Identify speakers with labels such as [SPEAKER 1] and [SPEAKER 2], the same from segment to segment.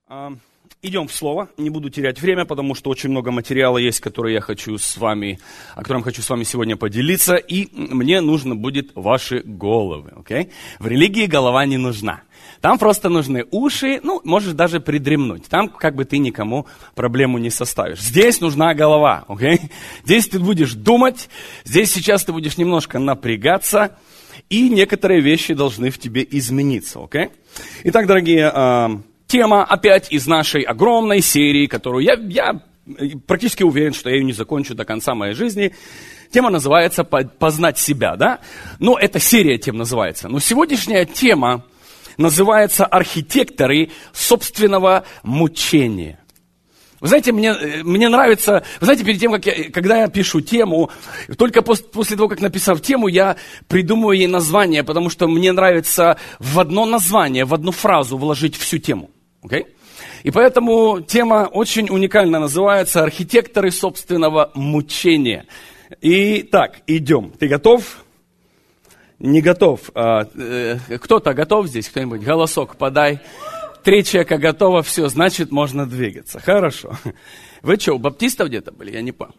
[SPEAKER 1] Идем в Слово, не буду терять время, потому что очень много материала есть, о котором я хочу с вами сегодня поделиться, и мне нужно будет ваши головы, окей? В религии голова не нужна. Там просто нужны уши, можешь даже придремнуть. Там как бы ты никому проблему не составишь. Здесь нужна голова, окей? Здесь ты будешь думать, здесь сейчас ты будешь немножко напрягаться, и некоторые вещи должны в тебе измениться, окей? Итак, дорогие, тема опять из нашей огромной серии, которую я практически уверен, что я ее не закончу до конца моей жизни. Тема называется «Познать себя», да? Это серия тем называется. Но сегодняшняя тема называется «Архитекторы собственного мучения». Вы знаете, мне нравится, перед тем, когда я пишу тему, только после того, как написав тему, я придумываю ей название, потому что мне нравится в одно название, в одну фразу вложить всю тему. Okay? И поэтому тема очень уникально называется «Архитекторы собственного мучения». Итак, идем. Ты готов? Не готов. Кто-то готов здесь? Кто-нибудь? Голосок подай. 3 человека готово, все, значит, можно двигаться. Хорошо. Вы что, у баптистов где-то были? Я не понял.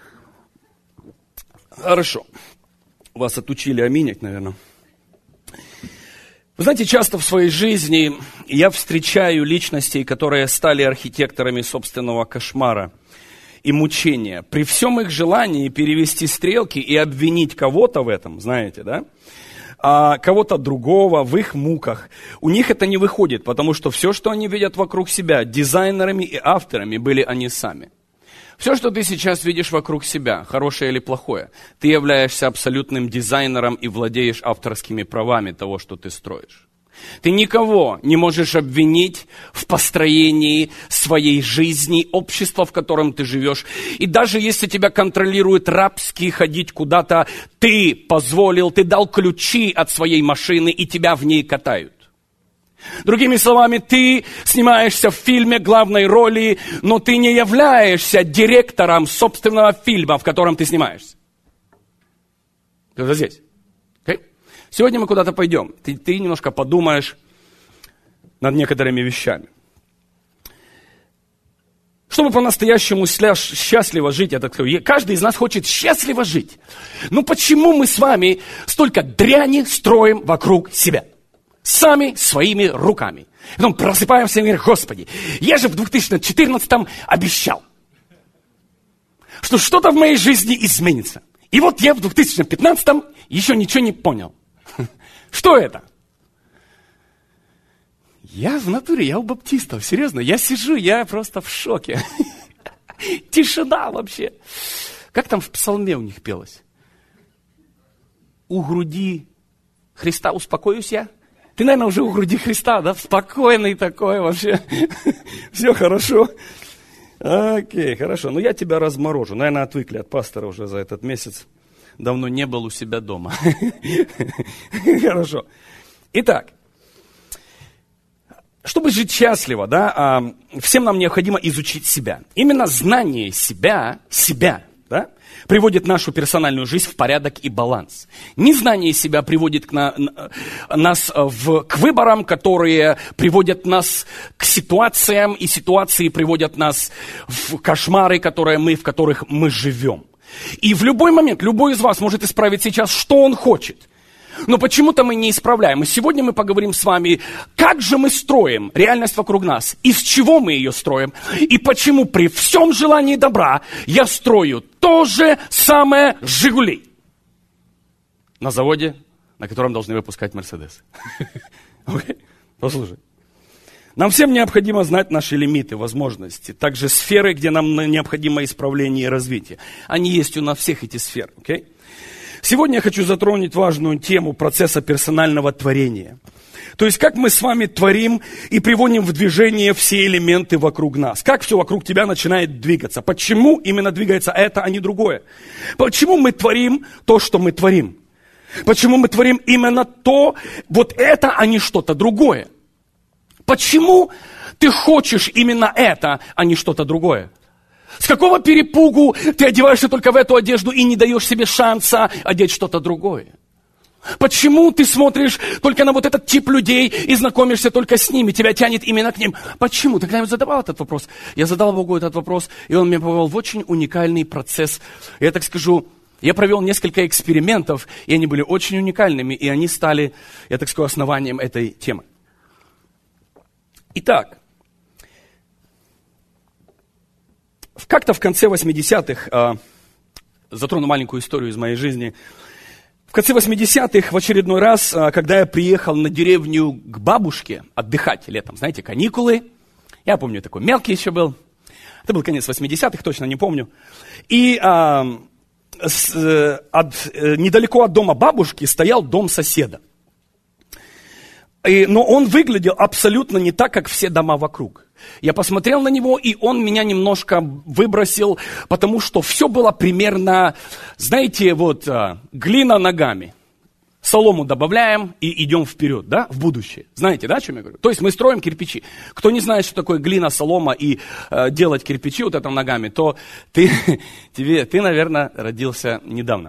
[SPEAKER 1] Хорошо. Вас отучили аминять, наверное. Вы знаете, часто в своей жизни я встречаю личностей, которые стали архитекторами собственного кошмара и мучения. При всем их желании перевести стрелки и обвинить кого-то в этом, знаете, да? А кого-то другого в их муках. У них это не выходит, потому что все, что они видят вокруг себя, дизайнерами и авторами были они сами. Все, что ты сейчас видишь вокруг себя, хорошее или плохое, ты являешься абсолютным дизайнером и владеешь авторскими правами того, что ты строишь. Ты никого не можешь обвинить в построении своей жизни, общества, в котором ты живешь. И даже если тебя контролирует рабски ходить куда-то, ты позволил, ты дал ключи от своей машины, и тебя в ней катают. Другими словами, ты снимаешься в фильме главной роли, но ты не являешься директором собственного фильма, в котором ты снимаешься. Кто-то здесь? Okay? Сегодня мы куда-то пойдем. Ты немножко подумаешь над некоторыми вещами. Чтобы по-настоящему счастливо жить, каждый из нас хочет счастливо жить. Но почему мы с вами столько дряни строим вокруг себя? Сами своими руками. Потом просыпаемся и говорим: Господи, я же в 2014 обещал, что что-то в моей жизни изменится. И вот я в 2015 еще ничего не понял. Что это? Я в натуре, я у баптистов, серьезно. Я сижу, я просто в шоке. Тишина вообще. Как там в псалме у них пелось? У груди Христа успокоюсь я. Ты, наверное, уже у груди Христа, да? Спокойный такой вообще. Все хорошо. Окей, хорошо. Я тебя разморожу. Наверное, отвыкли от пастора уже за этот месяц. Давно не был у себя дома. Хорошо. Итак, чтобы жить счастливо, да, всем нам необходимо изучить себя. Именно знание себя, да, приводит нашу персональную жизнь в порядок и баланс. Незнание себя приводит нас к выборам, которые приводят нас к ситуациям, и ситуации приводят нас в кошмары, в которых мы живем. И в любой момент, любой из вас может исправить сейчас, что он хочет. Но почему-то мы не исправляем. И сегодня мы поговорим с вами, как же мы строим реальность вокруг нас, из чего мы ее строим, и почему при всем желании добра я строю то же самое «Жигули» на заводе, на котором должны выпускать «Мерседес». Послушай. Нам всем необходимо знать наши лимиты, возможности, также сферы, где нам необходимо исправление и развитие. Они есть у нас всех, эти сферы. Okay? Сегодня я хочу затронуть важную тему процесса персонального творения. То есть, как мы с вами творим и приводим в движение все элементы вокруг нас. Как все вокруг тебя начинает двигаться. Почему именно двигается это, а не другое? Почему мы творим то, что мы творим? Почему мы творим именно вот это, а не что-то другое? Почему ты хочешь именно это, а не что-то другое? С какого перепугу ты одеваешься только в эту одежду и не даешь себе шанса одеть что-то другое? Почему ты смотришь только на вот этот тип людей и знакомишься только с ними, тебя тянет именно к ним? Почему? Ты когда-нибудь задавал этот вопрос? Я задал Богу этот вопрос, и Он меня повел в очень уникальный процесс. Я так скажу, я провел несколько экспериментов, и они были очень уникальными, и они стали, я так скажу, основанием этой темы. Итак, как-то в конце 80-х, затрону маленькую историю из моей жизни. В конце 80-х в очередной раз, когда я приехал на деревню к бабушке отдыхать летом, знаете, каникулы, я помню, такой мелкий еще был, это был конец 80-х, точно не помню, и недалеко от дома бабушки стоял дом соседа. Но он выглядел абсолютно не так, как все дома вокруг. Я посмотрел на него, и он меня немножко выбросил, потому что все было примерно, знаете, вот глина ногами. Солому добавляем и идем вперед, да, в будущее. Знаете, да, о чем я говорю? То есть мы строим кирпичи. Кто не знает, что такое глина, солома и делать кирпичи вот это ногами, то ты, наверное, родился недавно.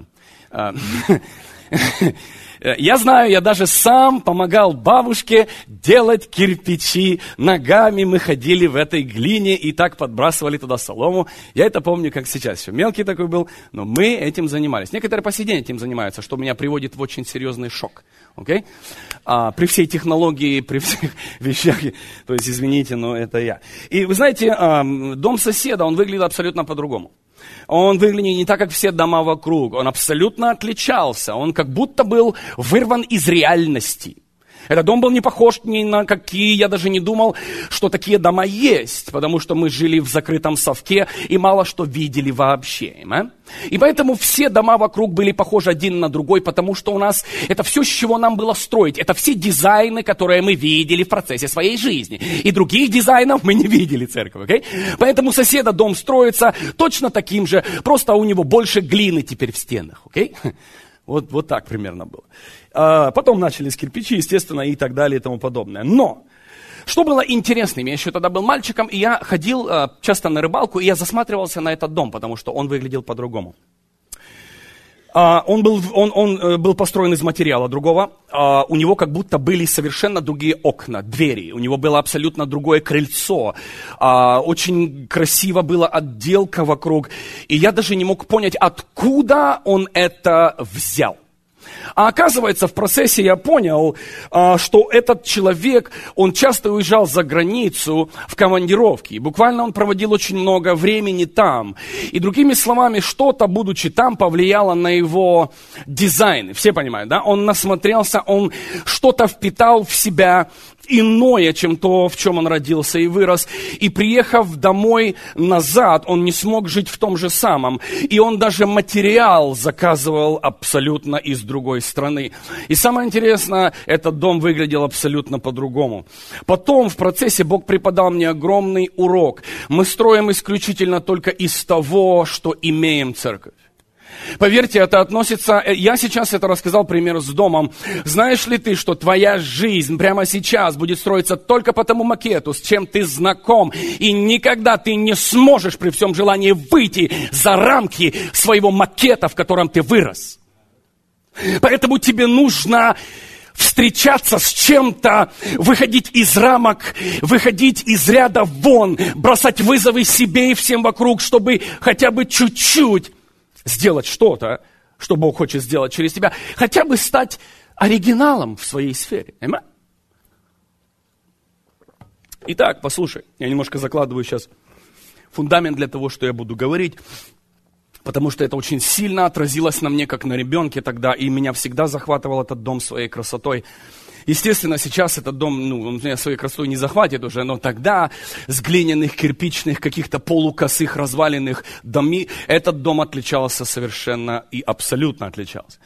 [SPEAKER 1] Я знаю, я даже сам помогал бабушке делать кирпичи ногами. Мы ходили в этой глине и так подбрасывали туда солому. Я это помню, как сейчас. Еще мелкий такой был, но мы этим занимались. Некоторые по сей день этим занимаются, что меня приводит в очень серьезный шок. Okay? При всей технологии, при всех вещах, то есть, извините, но это я. И вы знаете, дом соседа, он выглядел абсолютно по-другому. Он выглядел не так, как все дома вокруг. Он абсолютно отличался. Он как будто был вырван из реальности. Этот дом был не похож ни на какие, я даже не думал, что такие дома есть, потому что мы жили в закрытом совке и мало что видели вообще. И поэтому все дома вокруг были похожи один на другой, потому что у нас это все, с чего нам было строить. Это все дизайны, которые мы видели в процессе своей жизни. И других дизайнов мы не видели, церковь. Okay? Поэтому соседа дом строится точно таким же, просто у него больше глины теперь в стенах. Okay? Вот так примерно было. Потом начались кирпичи, естественно, и так далее, и тому подобное. Но, что было интересным, я еще тогда был мальчиком, и я ходил часто на рыбалку, и я засматривался на этот дом, потому что он выглядел по-другому. Он был построен из материала другого, у него как будто были совершенно другие окна, двери, у него было абсолютно другое крыльцо, очень красиво была отделка вокруг, и я даже не мог понять, откуда он это взял. А оказывается, в процессе я понял, что этот человек, он часто уезжал за границу в командировки. И буквально он проводил очень много времени там. И другими словами, что-то, будучи там, повлияло на его дизайн. Все понимают, да? Он насмотрелся, он что-то впитал в себя иное, чем то, в чем он родился и вырос. И приехав домой назад, он не смог жить в том же самом. И он даже материал заказывал абсолютно из другой страны. И самое интересное, этот дом выглядел абсолютно по-другому. Потом в процессе Бог преподал мне огромный урок. Мы строим исключительно только из того, что имеем, церковь. Поверьте, это относится, я сейчас это рассказал пример с домом. Знаешь ли ты, что твоя жизнь прямо сейчас будет строиться только по тому макету, с чем ты знаком, и никогда ты не сможешь при всем желании выйти за рамки своего макета, в котором ты вырос. Поэтому тебе нужно встречаться с чем-то, выходить из рамок, выходить из ряда вон, бросать вызовы себе и всем вокруг, чтобы хотя бы чуть-чуть сделать что-то, что Бог хочет сделать через тебя, хотя бы стать оригиналом в своей сфере. Amen? Итак, послушай, я немножко закладываю сейчас фундамент для того, что я буду говорить, потому что это очень сильно отразилось на мне, как на ребенке тогда, и меня всегда захватывал этот дом своей красотой. Естественно, сейчас этот дом, он меня своей красотой не захватит уже, но тогда с глиняных, кирпичных, каких-то полукосых, разваленных домов, этот дом отличался совершенно и абсолютно отличался.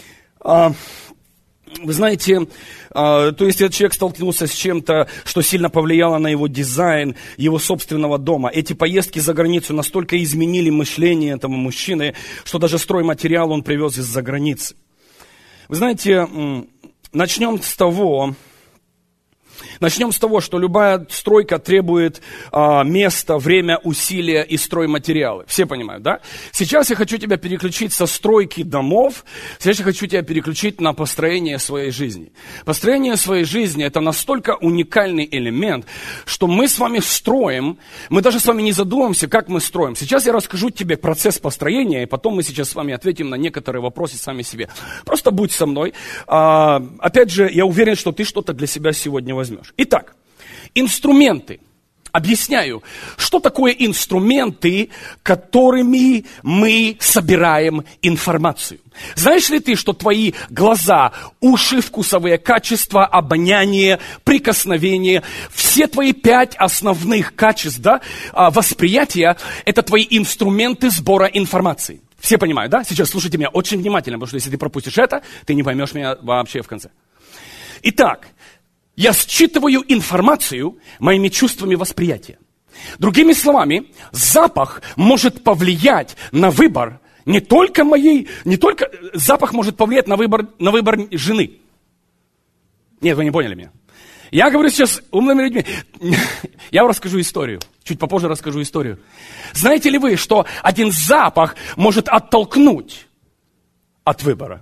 [SPEAKER 1] Вы знаете, то есть этот человек столкнулся с чем-то, что сильно повлияло на его дизайн, его собственного дома. Эти поездки за границу настолько изменили мышление этого мужчины, что даже стройматериал он привез из-за границы. Вы знаете, начнем с того, Начнем с того, что любая стройка требует места, время, усилия и стройматериалы. Все понимают, да? Сейчас я хочу тебя переключить со стройки домов, сейчас я хочу тебя переключить на построение своей жизни. Построение своей жизни – это настолько уникальный элемент, что мы с вами строим, мы даже с вами не задумываемся, как мы строим. Сейчас я расскажу тебе процесс построения, и потом мы сейчас с вами ответим на некоторые вопросы сами себе. Просто будь со мной. Опять же, я уверен, что ты что-то для себя сегодня возьмешь. Итак, инструменты. Объясняю, что такое инструменты, которыми мы собираем информацию. Знаешь ли ты, что твои глаза, уши, вкусовые качества, обоняние, прикосновение, все твои 5 основных качеств, да, восприятия, это твои инструменты сбора информации. Все понимают, да? Сейчас слушайте меня очень внимательно, потому что если ты пропустишь это, ты не поймешь меня вообще в конце. Итак, я считываю информацию моими чувствами восприятия. Другими словами, запах может повлиять на выбор запах может повлиять на выбор жены. Нет, вы не поняли меня. Я говорю сейчас умными людьми. Я вам расскажу историю. Чуть попозже расскажу историю. Знаете ли вы, что один запах может оттолкнуть от выбора?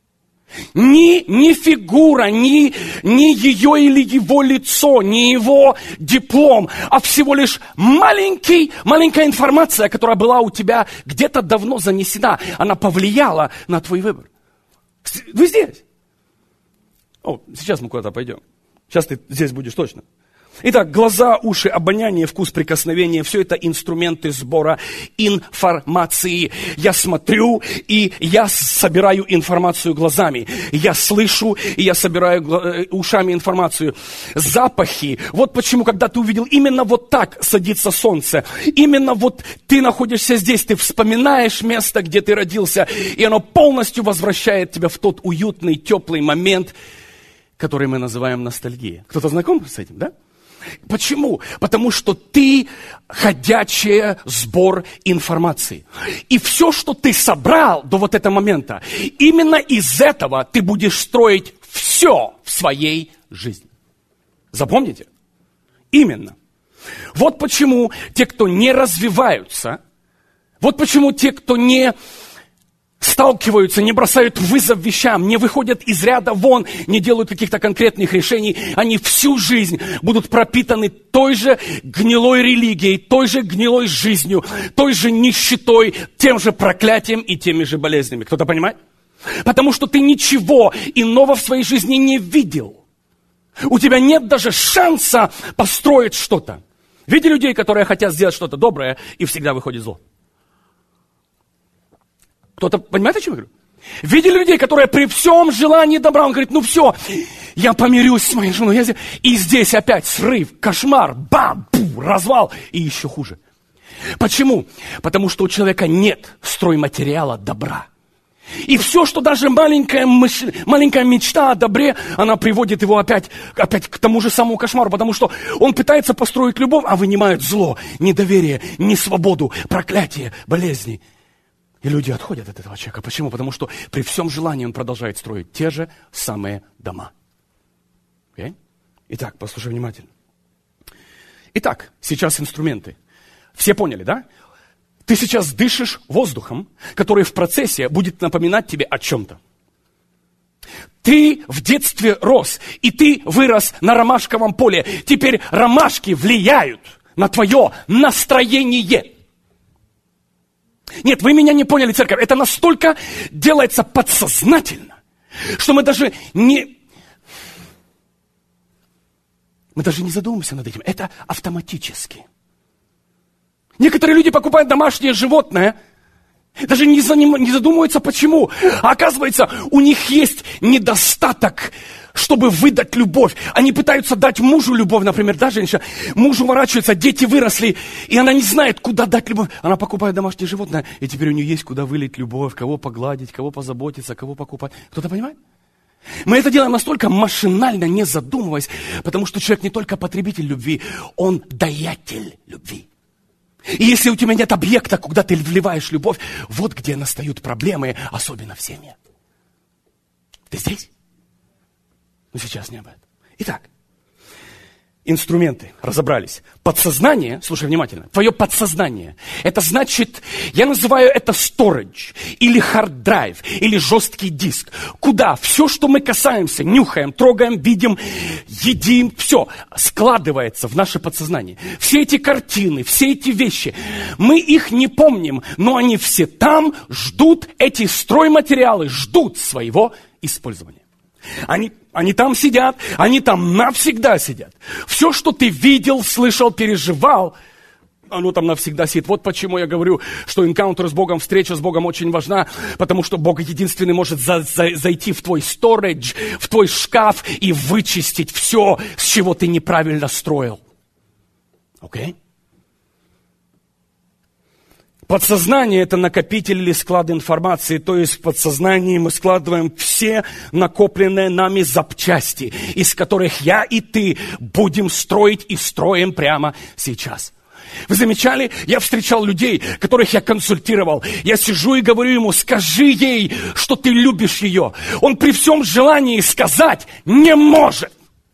[SPEAKER 1] Ни фигура, ни ее или его лицо, ни его диплом, а всего лишь маленькая информация, которая была у тебя где-то давно занесена, она повлияла на твой выбор. Вы здесь? Сейчас мы куда-то пойдем. Сейчас ты здесь будешь точно. Итак, глаза, уши, обоняние, вкус, прикосновение – все это инструменты сбора информации. Я смотрю, и я собираю информацию глазами. Я слышу, и я собираю ушами информацию. Запахи. Вот почему, когда ты увидел, именно вот так садится солнце. Именно вот ты находишься здесь, ты вспоминаешь место, где ты родился, и оно полностью возвращает тебя в тот уютный, теплый момент, который мы называем ностальгией. Кто-то знаком с этим, да? Почему? Потому что ты ходячий сбор информации. И все, что ты собрал до вот этого момента, именно из этого ты будешь строить все в своей жизни. Запомните? Именно. Вот почему те, кто не развиваются, вот почему те, кто не сталкиваются, не бросают вызов вещам, не выходят из ряда вон, не делают каких-то конкретных решений, они всю жизнь будут пропитаны той же гнилой религией, той же гнилой жизнью, той же нищетой, тем же проклятием и теми же болезнями. Кто-то понимает? Потому что ты ничего иного в своей жизни не видел. У тебя нет даже шанса построить что-то. Видели людей, которые хотят сделать что-то доброе, и всегда выходит зло? Кто-то понимает, о чем я говорю? Видели людей, которые при всем желании добра, он говорит, все, я помирюсь с моей женой. И здесь опять срыв, кошмар, бам, развал и еще хуже. Почему? Потому что у человека нет стройматериала добра. И все, что даже маленькая мечта о добре, она приводит его опять к тому же самому кошмару, потому что он пытается построить любовь, а вынимает зло, недоверие, несвободу, проклятие, болезни. И люди отходят от этого человека. Почему? Потому что при всем желании он продолжает строить те же самые дома. Okay? Итак, послушай внимательно. Итак, сейчас инструменты. Все поняли, да? Ты сейчас дышишь воздухом, который в процессе будет напоминать тебе о чем-то. Ты в детстве рос, и ты вырос на ромашковом поле. Теперь ромашки влияют на твое настроение. Нет, вы меня не поняли, церковь. Это настолько делается подсознательно, что мы даже не задумываемся над этим. Это автоматически. Некоторые люди покупают домашнее животное, даже не задумываются, почему. А оказывается, у них есть недостаток, чтобы выдать любовь. Они пытаются дать мужу любовь, например, да, женщина. Муж уворачивается, дети выросли, и она не знает, куда дать любовь. Она покупает домашнее животное, и теперь у нее есть куда вылить любовь, кого погладить, кого позаботиться, кого покупать. Кто-то понимает? Мы это делаем настолько машинально, не задумываясь, потому что человек не только потребитель любви, он даятель любви. И если у тебя нет объекта, куда ты вливаешь любовь, вот где настают проблемы, особенно в семье. Ты здесь? Но сейчас не об этом. Итак, инструменты, разобрались. Подсознание, слушай внимательно, твое подсознание, это значит, я называю это storage, или hard drive, или жесткий диск, куда все, что мы касаемся, нюхаем, трогаем, видим, едим, все складывается в наше подсознание. Все эти картины, все эти вещи, мы их не помним, но они все там ждут, эти стройматериалы ждут своего использования. Они там сидят, они там навсегда сидят. Все, что ты видел, слышал, переживал, оно там навсегда сидит. Вот почему я говорю, что энкаунтер с Богом, встреча с Богом очень важна, потому что Бог единственный может зайти в твой storage, в твой шкаф и вычистить все, с чего ты неправильно строил. Окей? Подсознание – это накопитель или склад информации, то есть в подсознании мы складываем все накопленные нами запчасти, из которых я и ты будем строить и строим прямо сейчас. Вы замечали? Я встречал людей, которых я консультировал. Я сижу и говорю ему, скажи ей, что ты любишь ее. Он при всем желании сказать не может.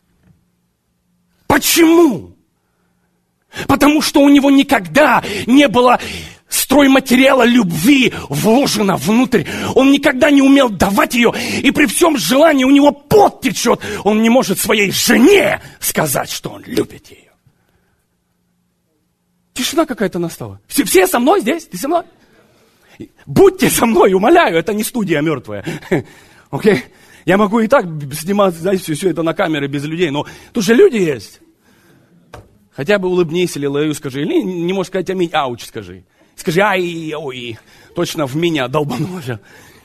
[SPEAKER 1] Почему? Потому что у него никогда не было стройматериала любви вложено внутрь. Он никогда не умел давать ее, и при всем желании у него пот течет. Он не может своей жене сказать, что он любит ее. Тишина какая-то настала. Все со мной здесь? Ты со мной? Будьте со мной, умоляю, это не студия мертвая. Окей? Я могу и так снимать, знаете, все это на камеры без людей, но тут же люди есть. Хотя бы улыбнись или лаю скажи, или не можешь сказать аминь, ауч скажи. Скажи, ай, ой, точно в меня долбануло.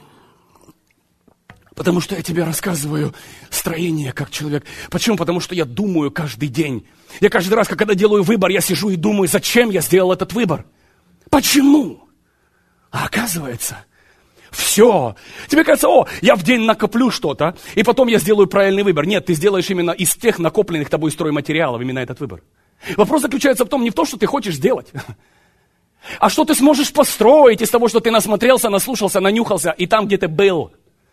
[SPEAKER 1] Потому что я тебе рассказываю строение как человек. Почему? Потому что я думаю каждый день. Я каждый раз, когда делаю выбор, я сижу и думаю, зачем я сделал этот выбор. Почему? А оказывается, все. Тебе кажется, я в день накоплю что-то, и потом я сделаю правильный выбор. Нет, ты сделаешь именно из тех накопленных тобой стройматериалов именно этот выбор. Вопрос заключается в том, не в том, что ты хочешь сделать, а что ты сможешь построить из того, что ты насмотрелся, наслушался, нанюхался, и там, где ты был.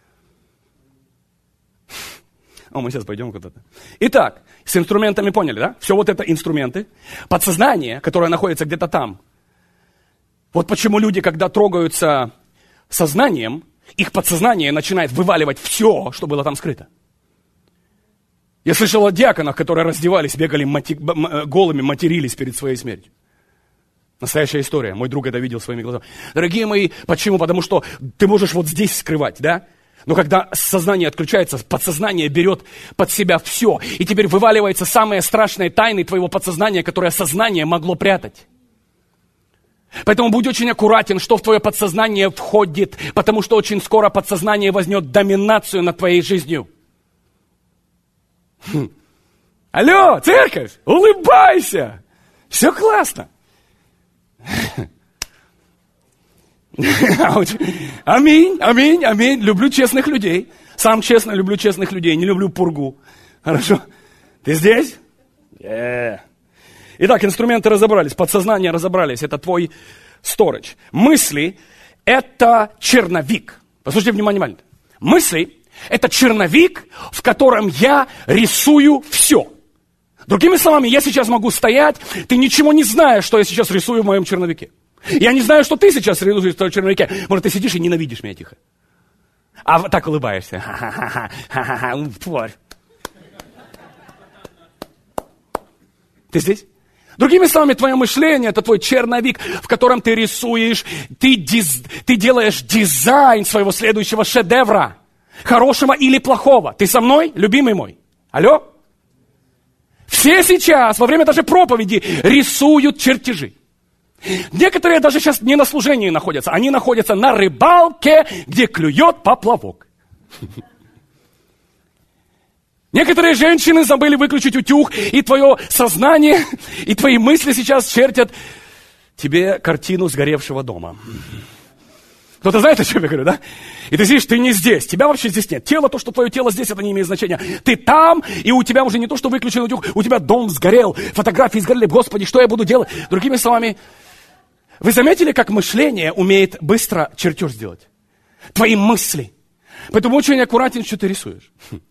[SPEAKER 1] Мы сейчас пойдем куда-то. Итак, с инструментами поняли, да? Все вот это инструменты. Подсознание, которое находится где-то там. Вот почему люди, когда трогаются сознанием, их подсознание начинает вываливать все, что было там скрыто. Я слышал о диаконах, которые раздевались, бегали голыми, матерились перед своей смертью. Настоящая история. Мой друг это видел своими глазами. Дорогие мои, почему? Потому что ты можешь вот здесь скрывать, да? Но когда сознание отключается, подсознание берет под себя все. И теперь вываливаются самые страшные тайны твоего подсознания, которые сознание могло прятать. Поэтому будь очень аккуратен, что в твое подсознание входит, потому что очень скоро подсознание возьмет доминацию над твоей жизнью. Алло, церковь, улыбайся! Все классно. Аминь, аминь, аминь. Люблю честных людей. Сам честно люблю честных людей, не люблю пургу. Хорошо? Ты здесь? Итак, инструменты разобрались, подсознание разобрались. Это твой storage. Мысли – это черновик. Послушайте внимательно. Мысли – это черновик, в котором я рисую все. Другими словами, я сейчас могу стоять, ты ничего не знаешь, что я сейчас рисую в моем черновике. Я не знаю, что ты сейчас рисуешь в твоем черновике. Может, ты сидишь и ненавидишь меня тихо. А так улыбаешься. Ха-ха-ха, тварь. Ты здесь? Другими словами, твое мышление – это твой черновик, в котором ты рисуешь, ты делаешь дизайн своего следующего шедевра. Хорошего или плохого. Ты со мной, любимый мой? Алло? Все сейчас, во время даже проповеди, рисуют чертежи. Некоторые даже сейчас не на служении находятся. Они находятся на рыбалке, где клюет поплавок. Некоторые женщины забыли выключить утюг, и твое сознание, и твои мысли сейчас чертят тебе картину сгоревшего дома. Кто-то знает, о чем я говорю, да? И ты сидишь, ты не здесь, тебя вообще здесь нет. Тело, то, что твое тело здесь, это не имеет значения. Ты там, и у тебя уже не то, что выключен утюг, у тебя дом сгорел, фотографии сгорели. Господи, что я буду делать? Другими словами, вы заметили, как мышление умеет быстро чертеж сделать? Твои мысли. Поэтому очень аккуратен, что ты рисуешь.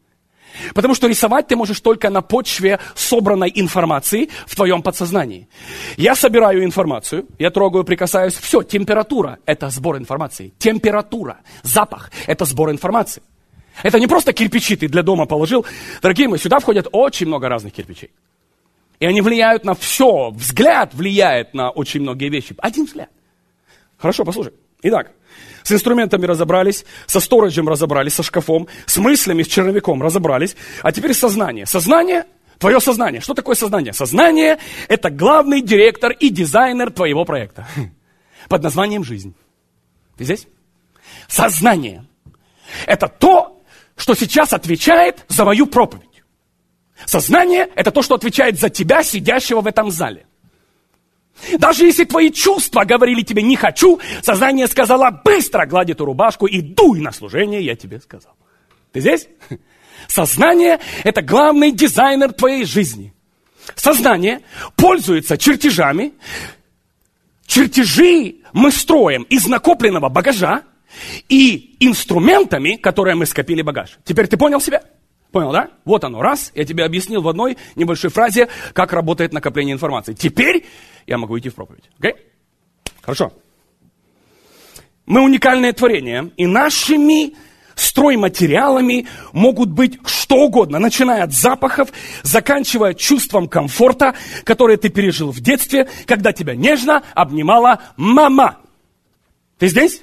[SPEAKER 1] Потому что рисовать ты можешь только на почве собранной информации в твоем подсознании. Я собираю информацию, я трогаю, прикасаюсь, все, температура – это сбор информации. Температура, запах – это сбор информации. Это не просто кирпичи ты для дома положил. Дорогие мои, сюда входят очень много разных кирпичей. И они влияют на все. Взгляд влияет на очень многие вещи. Один взгляд. Хорошо, послушай. Итак, с инструментами разобрались, со сториджем разобрались, со шкафом, с мыслями, с черновиком разобрались. А теперь сознание. Сознание, твое сознание. Что такое сознание? Сознание – это главный директор и дизайнер твоего проекта. Под названием «Жизнь». Ты здесь? Сознание – это то, что сейчас отвечает за мою проповедь. Сознание – это то, что отвечает за тебя, сидящего в этом зале. Даже если твои чувства говорили тебе «не хочу», сознание сказало «быстро гладь эту рубашку и дуй на служение, я тебе сказал». Ты здесь? Сознание – это главный дизайнер твоей жизни. Сознание пользуется чертежами. Чертежи мы строим из накопленного багажа и инструментами, которые мы скопили багаж. Теперь ты понял себя? Понял, да? Вот оно, раз. Я тебе объяснил в одной небольшой фразе, как работает накопление информации. Теперь я могу идти в проповедь. Окей? Хорошо. Мы уникальное творение, и нашими стройматериалами могут быть что угодно, начиная от запахов, заканчивая чувством комфорта, которое ты пережил в детстве, когда тебя нежно обнимала мама. Ты здесь?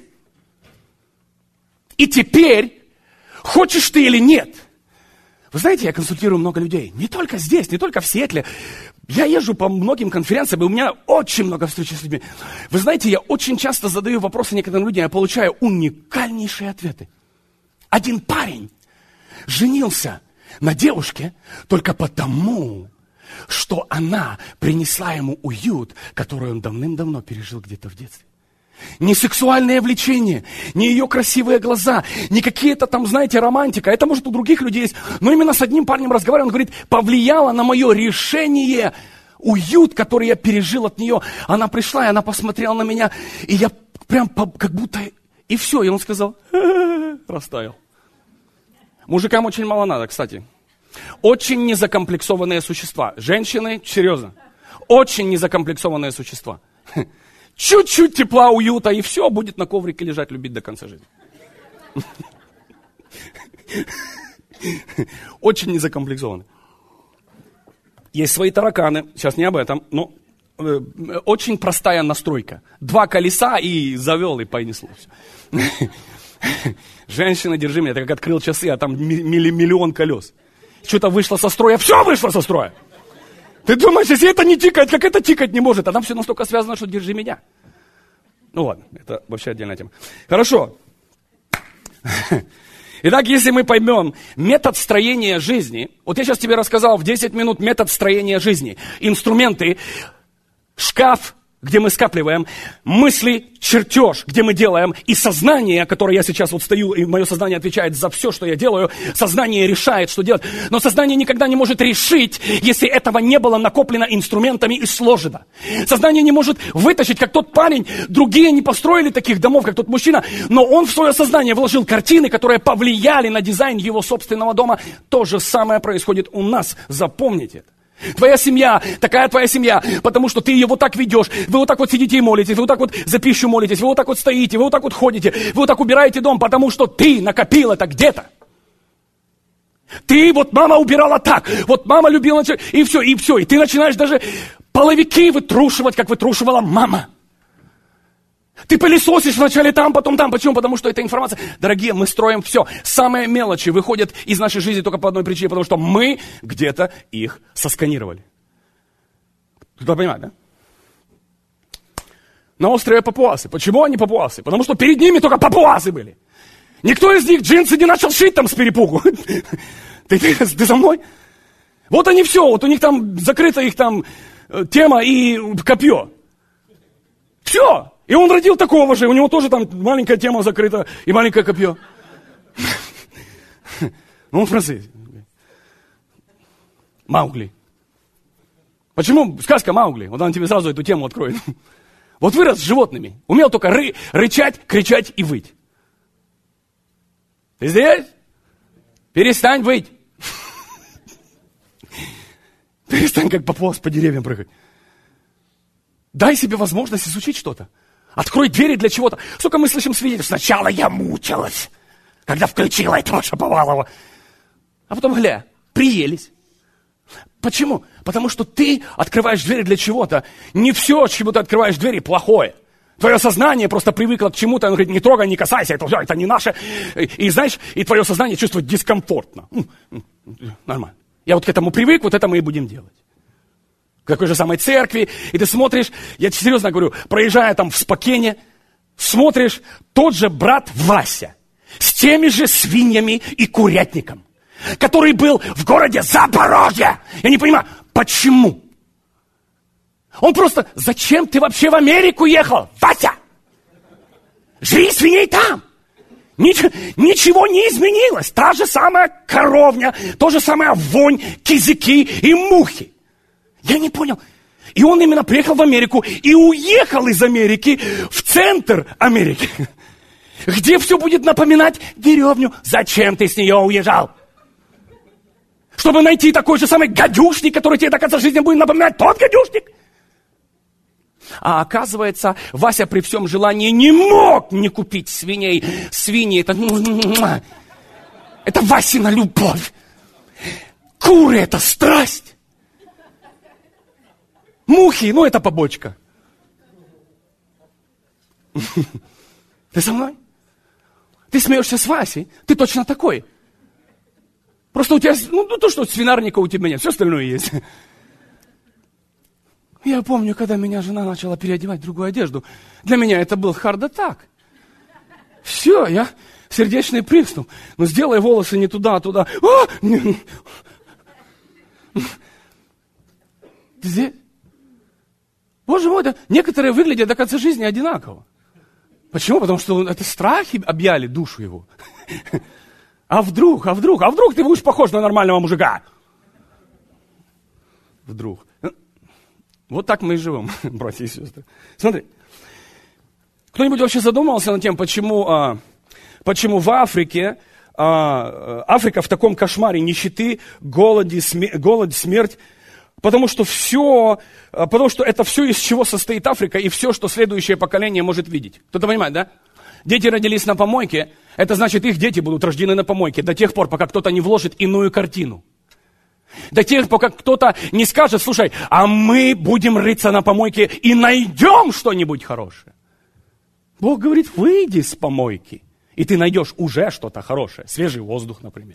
[SPEAKER 1] И теперь, хочешь ты или нет, вы знаете, я консультирую много людей. Не только здесь, не только в Сиэтле. Я езжу по многим конференциям, и у меня очень много встреч с людьми. Вы знаете, я очень часто задаю вопросы некоторым людям, я получаю уникальнейшие ответы. Один парень женился на девушке только потому, что она принесла ему уют, который он давным-давно пережил где-то в детстве. Не сексуальное влечение, не ее красивые глаза, не какие-то там, знаете, романтика. Это может у других людей есть. Но именно с одним парнем разговаривал, он говорит, повлияло на мое решение, уют, который я пережил от нее. Она пришла, и она посмотрела на меня, и я прям как будто... И все, и он сказал, растаял. Мужикам очень мало надо, кстати. Очень незакомплексованные существа. Женщины, серьезно, очень незакомплексованные существа. Чуть-чуть тепла, уюта, и все, будет на коврике лежать, любить до конца жизни. Очень незакомплексованный. Есть свои тараканы, сейчас не об этом, но очень простая настройка. 2 колеса и завел, и понеслось. Женщина, держи меня, ты как открыл часы, а там миллион колес. Что-то вышло со строя, все вышло со строя. Ты думаешь, если это не тикает, как это тикать не может? А там все настолько связано, что держи меня. Ну ладно, это вообще отдельная тема. Хорошо. Итак, если мы поймем метод строения жизни, вот я сейчас тебе рассказал в 10 минут метод строения жизни, инструменты, шкаф, где мы скапливаем, мысли, чертеж, где мы делаем, и сознание, которое я сейчас вот стою, и мое сознание отвечает за все, что я делаю, сознание решает, что делать, но сознание никогда не может решить, если этого не было накоплено инструментами и сложено. Сознание не может вытащить, как тот парень, другие не построили таких домов, как тот мужчина, но он в свое сознание вложил картины, которые повлияли на дизайн его собственного дома. То же самое происходит у нас, запомните это. Твоя семья, такая твоя семья, потому что ты ее вот так ведешь, вы вот так вот сидите и молитесь, вы вот так вот за пищу молитесь, вы вот так вот стоите, вы вот так вот ходите, вы вот так убираете дом, потому что ты накопил это где-то. Ты, вот мама убирала так, вот мама любила, и все, и ты начинаешь даже половики вытрушивать, как вытрушивала мама. Ты пылесосишь вначале там, потом там. Почему? Потому что это информация. Дорогие, мы строим все. Самые мелочи выходят из нашей жизни только по одной причине, потому что мы где-то их сосканировали. Кто-то понимает, да? На острове Папуасы. Почему они папуасы? Потому что перед ними только папуасы были. Никто из них джинсы не начал шить там с перепугу. Ты со мной? Вот они все, вот у них там закрыта их там тема и копье. Все. И он родил такого же, у него тоже там маленькая тема закрыта и маленькое копье. Ну, он француз. Маугли. Почему сказка Маугли? Вот она тебе сразу эту тему откроет. Вот вырос с животными, умел только рычать, кричать и выть. Ты здесь? Перестань выть. Перестань как пополз по деревьям прыгать. Дай себе возможность изучить что-то. Открой двери для чего-то. Сколько мы слышим свидетельств. Сначала я мучилась, когда включила этого Шаповалова. А потом, приелись. Почему? Потому что ты открываешь двери для чего-то. Не все, чему ты открываешь двери, плохое. Твое сознание просто привыкло к чему-то. Оно говорит, не трогай, не касайся, это не наше. И знаешь, и твое сознание чувствует дискомфортно. Нормально. Я вот к этому привык, вот это мы и будем делать. К такой же самой церкви. И ты смотришь, я тебе серьезно говорю, проезжая там в Спокене, смотришь, тот же брат Вася с теми же свиньями и курятником, который был в городе Запорожье. Я не понимаю, почему? Он просто, зачем ты вообще в Америку ехал, Вася? Жри свиней там. Ничего не изменилось. Та же самая коровня, то же самая вонь, кизяки и мухи. Я не понял. И он именно приехал в Америку и уехал из Америки в центр Америки, где все будет напоминать деревню. Зачем ты с нее уезжал? Чтобы найти такой же самый гадюшник, который тебе до конца жизни будет напоминать тот гадюшник. А оказывается, Вася при всем желании не мог не купить свиней. Свиньи это Васина любовь. Куры это страсть. Мухи, это побочка. Ты со мной? Ты смеешься с Васей, ты точно такой. Просто у тебя, то, что свинарника у тебя нет, все остальное есть. Я помню, когда меня жена начала переодевать в другую одежду, для меня это был хардатак. Все, я сердечный приступ. Сделай волосы не туда, а туда. Здесь. Боже мой, некоторые выглядят до конца жизни одинаково. Почему? Потому что это страхи объяли душу его. А вдруг ты будешь похож на нормального мужика? Вдруг. Вот так мы и живем, братья и сестры. Смотри, кто-нибудь вообще задумывался над тем, почему в Африке, Африка в таком кошмаре нищеты, голод, смерть? Потому что это все, из чего состоит Африка, и все, что следующее поколение может видеть. Кто-то понимает, да? Дети родились на помойке, это значит, их дети будут рождены на помойке до тех пор, пока кто-то не вложит иную картину. До тех пор, пока кто-то не скажет, слушай, а мы будем рыться на помойке и найдем что-нибудь хорошее. Бог говорит, выйди с помойки, и ты найдешь уже что-то хорошее. Свежий воздух, например.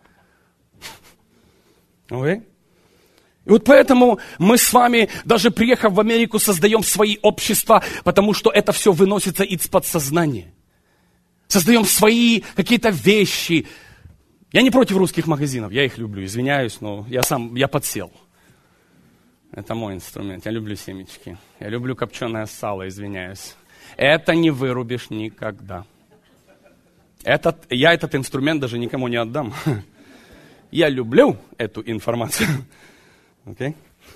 [SPEAKER 1] Okay? И вот поэтому мы с вами, даже приехав в Америку, создаем свои общества, потому что это все выносится из подсознания. Создаем свои какие-то вещи. Я не против русских магазинов, я их люблю, извиняюсь, но я подсел. Это мой инструмент, я люблю семечки, я люблю копченое сало, извиняюсь. Это не вырубишь никогда. Я этот инструмент даже никому не отдам. Я люблю эту информацию. Okay.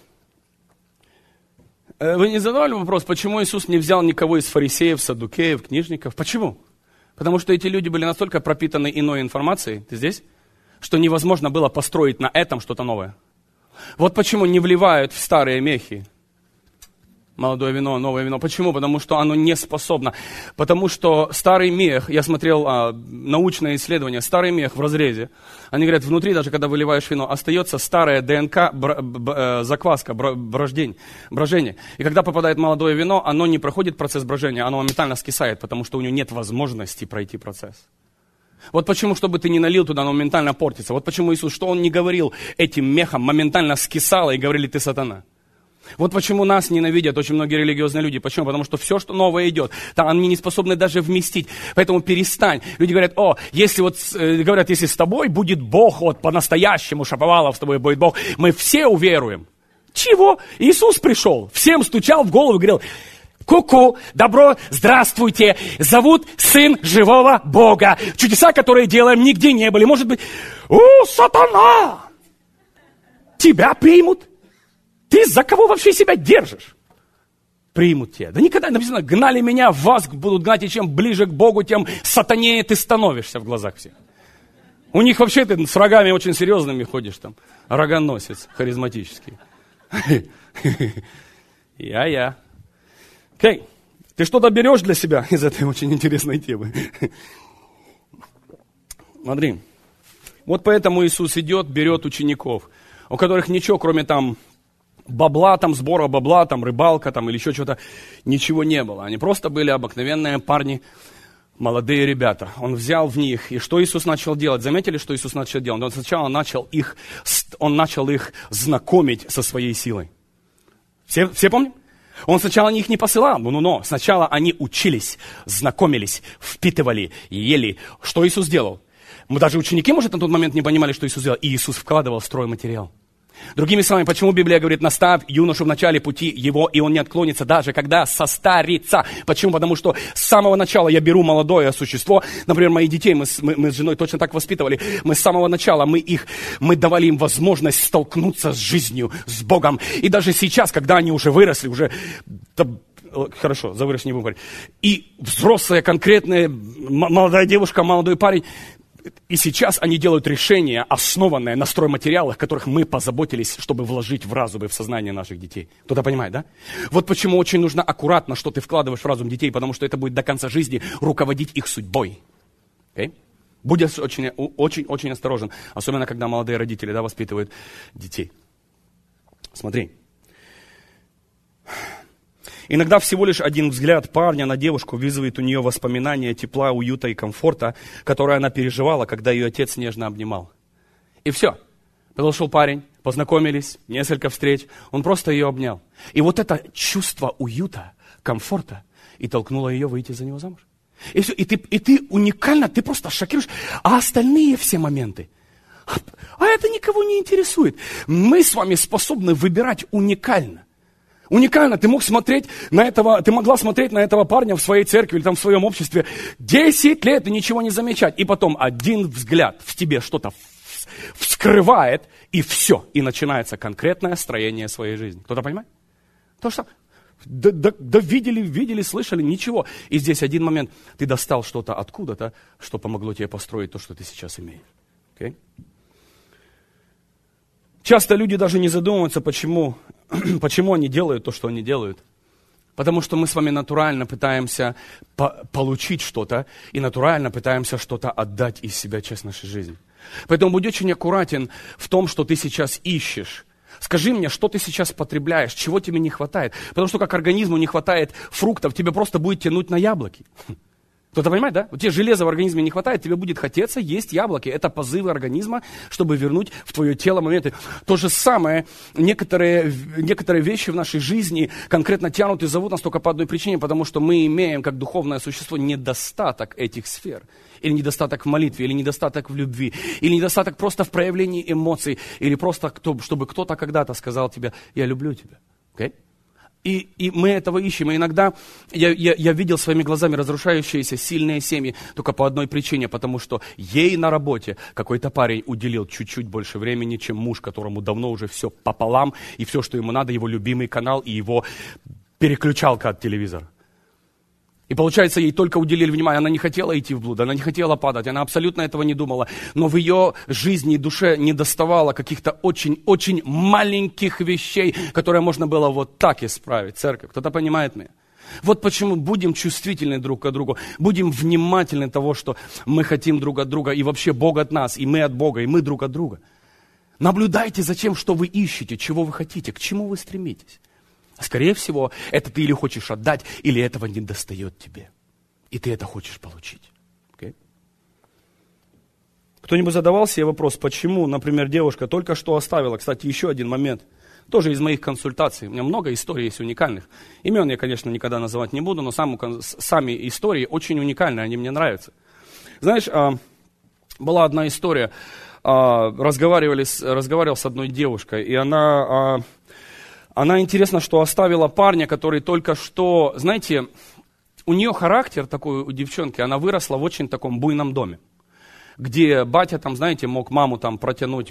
[SPEAKER 1] Вы не задавали вопрос, почему Иисус не взял никого из фарисеев, саддукеев, книжников? Почему? Потому что эти люди были настолько пропитаны иной информацией, ты здесь, что невозможно было построить на этом что-то новое. Вот почему не вливают в старые мехи молодое вино, новое вино. Почему? Потому что оно не способно. Потому что старый мех, я смотрел научное исследование, старый мех в разрезе, они говорят, внутри, даже когда выливаешь вино, остается старая ДНК, закваска, брожение. И когда попадает молодое вино, оно не проходит процесс брожения, оно моментально скисает, потому что у него нет возможности пройти процесс. Вот почему, чтобы ты не налил туда, оно моментально портится. Вот почему Иисус, что Он не говорил этим мехом, моментально скисало и говорили, ты сатана. Вот почему нас ненавидят очень многие религиозные люди. Почему? Потому что все, что новое идет, там они не способны даже вместить. Поэтому перестань. Люди говорят, если с тобой будет Бог, по-настоящему, Шаповалов, с тобой будет Бог, мы все уверуем. Чего? Иисус пришел, всем стучал в голову и говорил, ку-ку, добро, здравствуйте, зовут Сын Живого Бога. Чудеса, которые делаем, нигде не были. Может быть, сатана, тебя примут? Ты за кого вообще себя держишь? Примут тебя. Да никогда, написано, гнали меня, вас будут гнать, и чем ближе к Богу, тем сатанее ты становишься в глазах всех. У них вообще ты с рогами очень серьезными ходишь там. Рогоносец харизматический. Я. Окей. Ты что-то берешь для себя из этой очень интересной темы? Смотри. Вот поэтому Иисус идет, берет учеников, у которых ничего, кроме там бабла, там сбора бабла, там рыбалка, там или еще что-то, ничего не было. Они просто были обыкновенные парни, молодые ребята. Он взял в них, и что Иисус начал делать? Заметили, что Иисус начал делать? Он сначала начал их знакомить со своей силой. Все помнят? Он сначала их не посылал, но сначала они учились, знакомились, впитывали, ели. Что Иисус делал? Даже ученики, может, на тот момент не понимали, что Иисус делал. И Иисус вкладывал в стройматериал. Другими словами, почему Библия говорит, наставь юношу в начале пути его, и он не отклонится, даже когда состарится. Почему? Потому что с самого начала я беру молодое существо, например, моих детей, мы с женой точно так воспитывали, мы с самого начала, мы давали им возможность столкнуться с жизнью, с Богом. И даже сейчас, когда они уже выросли, хорошо, за вырос не будем говорить, и взрослая, конкретная, молодая девушка, молодой парень, и сейчас они делают решения, основанные на стройматериалах, которых мы позаботились, чтобы вложить в разум и в сознание наших детей. Кто-то понимает, да? Вот почему очень нужно аккуратно, что ты вкладываешь в разум детей, потому что это будет до конца жизни руководить их судьбой. Okay? Будь очень осторожен, особенно когда молодые родители воспитывают детей. Смотри. Иногда всего лишь один взгляд парня на девушку вызывает у нее воспоминания тепла, уюта и комфорта, которые она переживала, когда ее отец нежно обнимал. И все. Подошел парень, познакомились, несколько встреч, он просто ее обнял. И вот это чувство уюта, комфорта и толкнуло ее выйти за него замуж. И все. И ты уникально, ты просто шокируешь. А остальные все моменты, это никого не интересует. Мы с вами способны выбирать уникально. Уникально, ты могла смотреть на этого парня в своей церкви или там в своем обществе 10 лет и ничего не замечать. И потом один взгляд в тебе что-то вскрывает, и все. И начинается конкретное строение своей жизни. Кто-то понимает? То, что видели, слышали, ничего. И здесь один момент, ты достал что-то откуда-то, что помогло тебе построить то, что ты сейчас имеешь. Okay? Часто люди даже не задумываются, почему они делают то, что они делают. Потому что мы с вами натурально пытаемся получить что-то и натурально пытаемся что-то отдать из себя, часть нашей жизни. Поэтому будь очень аккуратен в том, что ты сейчас ищешь. Скажи мне, что ты сейчас потребляешь, чего тебе не хватает. Потому что как организму не хватает фруктов, тебе просто будет тянуть на яблоки. Кто-то понимает, да? Вот тебе железа в организме не хватает, тебе будет хотеться есть яблоки. Это позывы организма, чтобы вернуть в твое тело моменты. То же самое, некоторые вещи в нашей жизни конкретно тянут и зовут нас только по одной причине, потому что мы имеем, как духовное существо, недостаток этих сфер. Или недостаток в молитве, или недостаток в любви, или недостаток просто в проявлении эмоций, или просто, чтобы кто-то когда-то сказал тебе, я люблю тебя. Okay? И мы этого ищем. И иногда я видел своими глазами разрушающиеся сильные семьи только по одной причине, потому что ей на работе какой-то парень уделил чуть-чуть больше времени, чем муж, которому давно уже все пополам, и все, что ему надо, его любимый канал и его переключалка от телевизора. И получается, ей только уделили внимание, она не хотела идти в блуд, она не хотела падать, она абсолютно этого не думала. Но в ее жизни и душе недоставало каких-то очень-очень маленьких вещей, которые можно было вот так исправить. Церковь, кто-то понимает меня? Вот почему будем чувствительны друг к другу, будем внимательны того, что мы хотим друг от друга, и вообще Бог от нас, и мы от Бога, и мы друг от друга. Наблюдайте за тем, что вы ищете, чего вы хотите, к чему вы стремитесь. Скорее всего, это ты или хочешь отдать, или этого не достает тебе. И ты это хочешь получить. Okay? Кто-нибудь задавал себе вопрос, почему, например, девушка только что оставила, кстати, еще один момент, тоже из моих консультаций, у меня много историй есть уникальных. Имен я, конечно, никогда называть не буду, но сами истории очень уникальные, они мне нравятся. Знаешь, была одна история, разговаривал с одной девушкой, и она интересно, что оставила парня, который только что, знаете, у нее характер такой у девчонки, она выросла в очень таком буйном доме, где батя там, знаете, мог маму там протянуть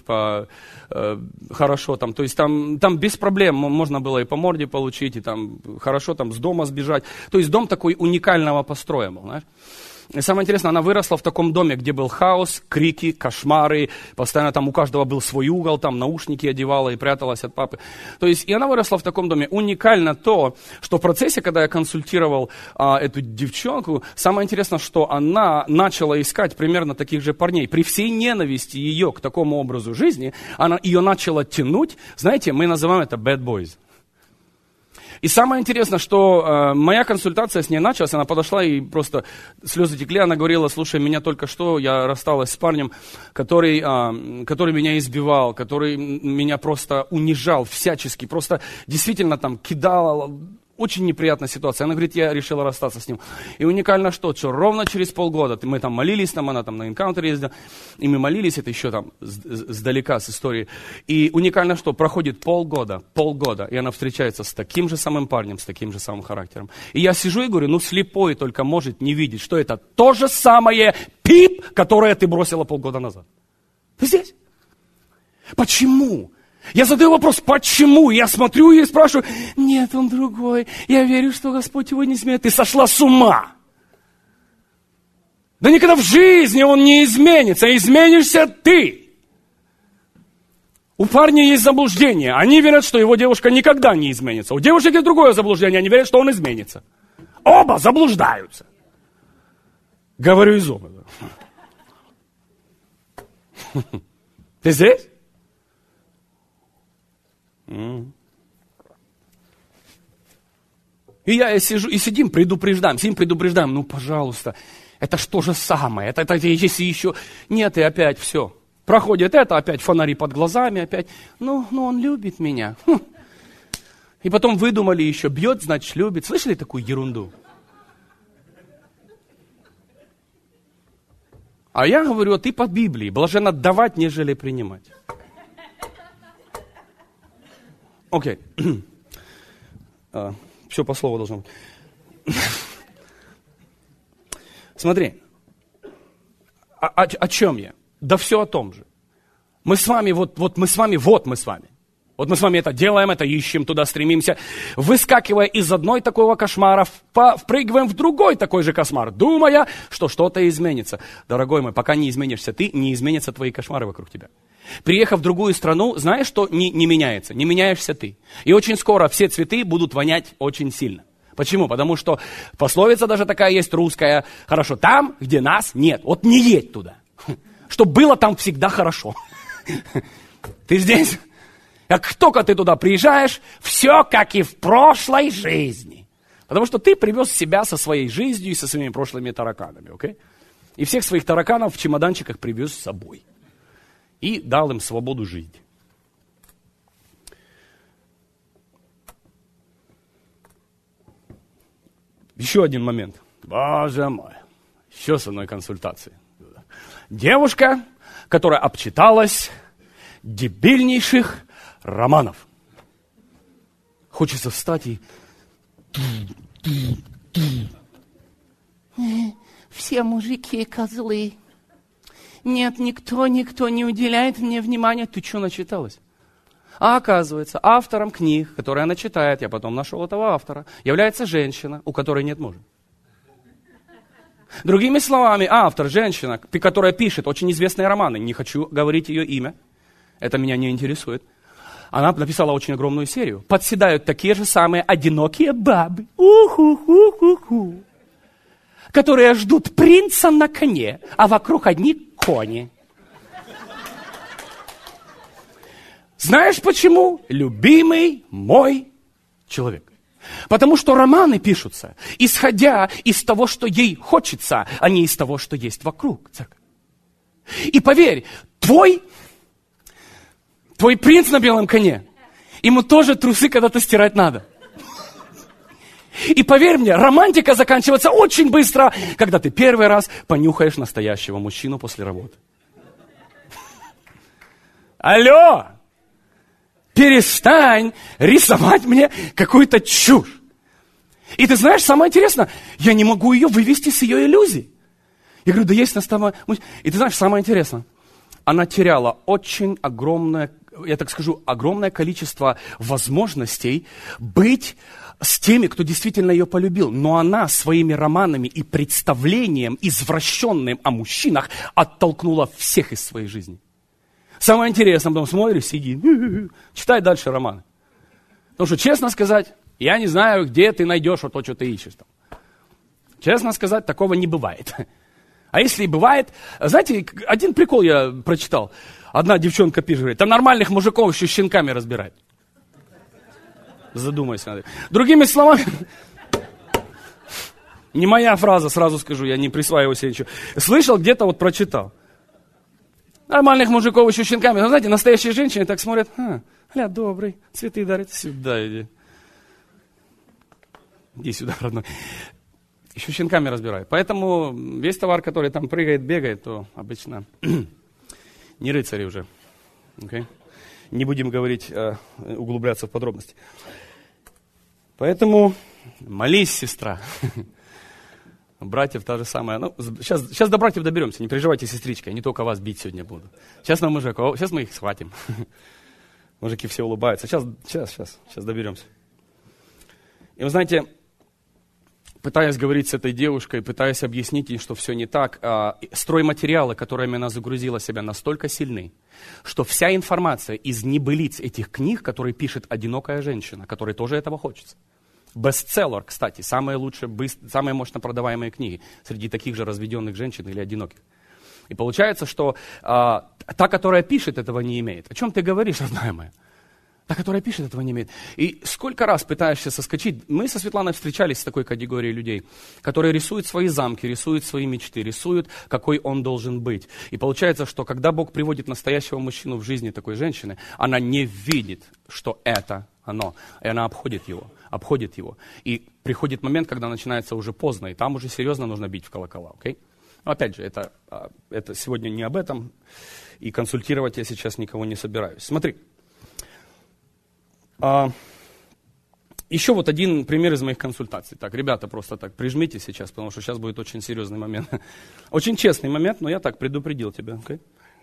[SPEAKER 1] хорошо, там, то есть там без проблем можно было и по морде получить, и там хорошо там с дома сбежать. То есть дом такой уникального построя был, знаешь. И самое интересное, она выросла в таком доме, где был хаос, крики, кошмары, постоянно там у каждого был свой угол, там наушники одевала и пряталась от папы. То есть, и она выросла в таком доме. Уникально то, что в процессе, когда я консультировал эту девчонку, самое интересное, что она начала искать примерно таких же парней. При всей ненависти ее к такому образу жизни, она ее начала тянуть, знаете, мы называем это bad boys. И самое интересное, что моя консультация с ней началась, она подошла и просто слезы текли, она говорила: слушай, меня только что, я рассталась с парнем, который меня избивал, который меня просто унижал всячески, просто действительно там кидал. Очень неприятная ситуация. Она говорит, я решила расстаться с ним. И уникально что ровно через полгода, мы там молились, там, она там на энкаунтер ездила, и мы молились, это еще там сдалека, с истории. И уникально что проходит полгода, и она встречается с таким же самым парнем, с таким же самым характером. И я сижу и говорю, слепой только может не видеть, что это то же самое пип, которое ты бросила полгода назад. Ты здесь? Почему? Я задаю вопрос, почему? Я смотрю и спрашиваю, нет, он другой. Я верю, что Господь его не изменит. Ты сошла с ума. Да никогда в жизни он не изменится. Изменишься ты. У парня есть заблуждение. Они верят, что его девушка никогда не изменится. У девушек есть другое заблуждение. Они верят, что он изменится. Оба заблуждаются. Говорю из опыта. Ты здесь? И я сижу, и сидим, предупреждаем, пожалуйста, это что же самое, это если еще, нет, и опять все. Проходит это, опять фонари под глазами, опять, он любит меня. И потом выдумали еще, бьет, значит любит. Слышали такую ерунду? А я говорю, ты по Библии, блаженно давать, нежели принимать. Окей. Все по слову должно быть. Смотри. О чем я? Да все о том же. Мы с вами, вот мы с вами это делаем, это ищем, туда стремимся. Выскакивая из одной такого кошмара, впрыгиваем в другой такой же кошмар, думая, что что-то изменится. Дорогой мой, пока не изменишься ты, не изменятся твои кошмары вокруг тебя. Приехав в другую страну, знаешь, что не меняется? Не меняешься ты. И очень скоро все цветы будут вонять очень сильно. Почему? Потому что пословица даже такая есть русская. Хорошо там, где нас нет. Вот не едь туда. Чтобы было там всегда хорошо. Ты здесь? Как только ты туда приезжаешь, все как и в прошлой жизни. Потому что ты привез себя со своей жизнью и со своими прошлыми тараканами. Okay? И всех своих тараканов в чемоданчиках привез с собой. И дал им свободу жить. Еще один момент. Боже мой. Еще с одной консультации. Девушка, которая обчиталась дебильнейших романов. Хочется встать и...
[SPEAKER 2] Все мужики козлы. Нет, никто не уделяет мне внимания.
[SPEAKER 1] Ты что начиталась? А оказывается, автором книг, которые она читает, я потом нашел этого автора, является женщина, у которой нет мужа. Другими словами, автор, женщина, которая пишет очень известные романы, не хочу говорить ее имя, это меня не интересует, она написала очень огромную серию. Подседают такие же самые одинокие бабы, которые ждут принца на коне, а вокруг одни кони. Знаешь почему? Любимый мой человек. Потому что романы пишутся, исходя из того, что ей хочется, а не из того, что есть вокруг. И поверь, твой принц на белом коне, ему тоже трусы когда-то стирать надо. И поверь мне, романтика заканчивается очень быстро, когда ты первый раз понюхаешь настоящего мужчину после работы. Алло! Перестань рисовать мне какую-то чушь. И ты знаешь, самое интересное, я не могу ее вывести с ее иллюзий. Я говорю, да есть наставная... И ты знаешь, самое интересное, она теряла очень огромное я так скажу, огромное количество возможностей быть с теми, кто действительно ее полюбил. Но она своими романами и представлением, извращенным о мужчинах, оттолкнула всех из своей жизни. Самое интересное, потом смотришь, сиди, читай дальше романы. Потому что, честно сказать, я не знаю, где ты найдешь вот то, что ты ищешь там. Честно сказать, такого не бывает. А если и бывает, знаете, один прикол я прочитал. Одна девчонка пишет, говорит, там нормальных мужиков еще щенками разбирают. Задумайся. Другими словами, не моя фраза, сразу скажу, я не присваиваю себе ничего. Слышал, где-то вот прочитал. Нормальных мужиков еще щенками. Но знаете, настоящие женщины так смотрят, гля, добрый, цветы дарит, сюда иди. Иди сюда, родной. Еще щенками разбирают. Поэтому весь товар, который там прыгает, бегает, то обычно не рыцари уже. Okay? Не будем говорить, углубляться в подробности. Поэтому молись, сестра. Братьев та же самая. Ну, сейчас до братьев доберемся. Не переживайте, сестричка, я не только вас бить сегодня буду. Сейчас на мужиков, сейчас мы их схватим. Мужики все улыбаются. Сейчас доберемся. И вы знаете, пытаясь говорить с этой девушкой, пытаясь объяснить ей, что все не так, стройматериалы, которыми она загрузила себя, настолько сильны, что вся информация из небылиц этих книг, которые пишет одинокая женщина, которой тоже этого хочется. Бестселлер, кстати, самые лучшие, самые мощно продаваемые книги среди таких же разведенных женщин или одиноких. И получается, что та, которая пишет, этого не имеет. О чем ты говоришь, родная моя? Та, которая пишет, этого не имеет. И сколько раз пытаешься соскочить, мы со Светланой встречались с такой категорией людей, которые рисуют свои замки, рисуют свои мечты, рисуют, какой он должен быть. И получается, что когда Бог приводит настоящего мужчину в жизни такой женщины, она не видит, что это оно. И она обходит его. И приходит момент, когда начинается уже поздно, и там уже серьезно нужно бить в колокола. Okay? Но опять же, это сегодня не об этом, и консультировать я сейчас никого не собираюсь. Смотри. Еще вот один пример из моих консультаций. Так, ребята, просто так прижмите сейчас, потому что сейчас будет очень серьезный момент. Очень честный момент, но я так предупредил тебя. Okay?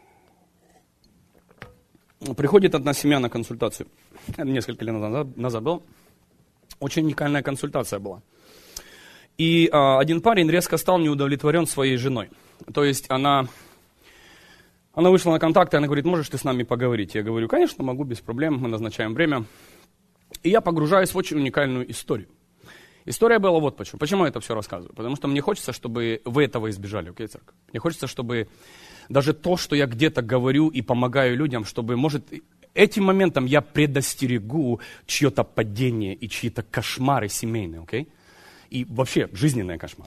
[SPEAKER 1] Приходит одна семья на консультацию. Несколько лет назад было. Очень уникальная консультация была. И один парень резко стал неудовлетворен своей женой. То есть она вышла на контакт, и она говорит, можешь ты с нами поговорить? Я говорю, конечно, могу, без проблем, мы назначаем время. И я погружаюсь в очень уникальную историю. История была вот почему. Почему я это все рассказываю? Потому что мне хочется, чтобы вы этого избежали, окей, церковь? Мне хочется, чтобы даже то, что я где-то говорю и помогаю людям, чтобы, может, этим моментом я предостерегу чье-то падение и чьи-то кошмары семейные, окей? И вообще жизненные кошмары.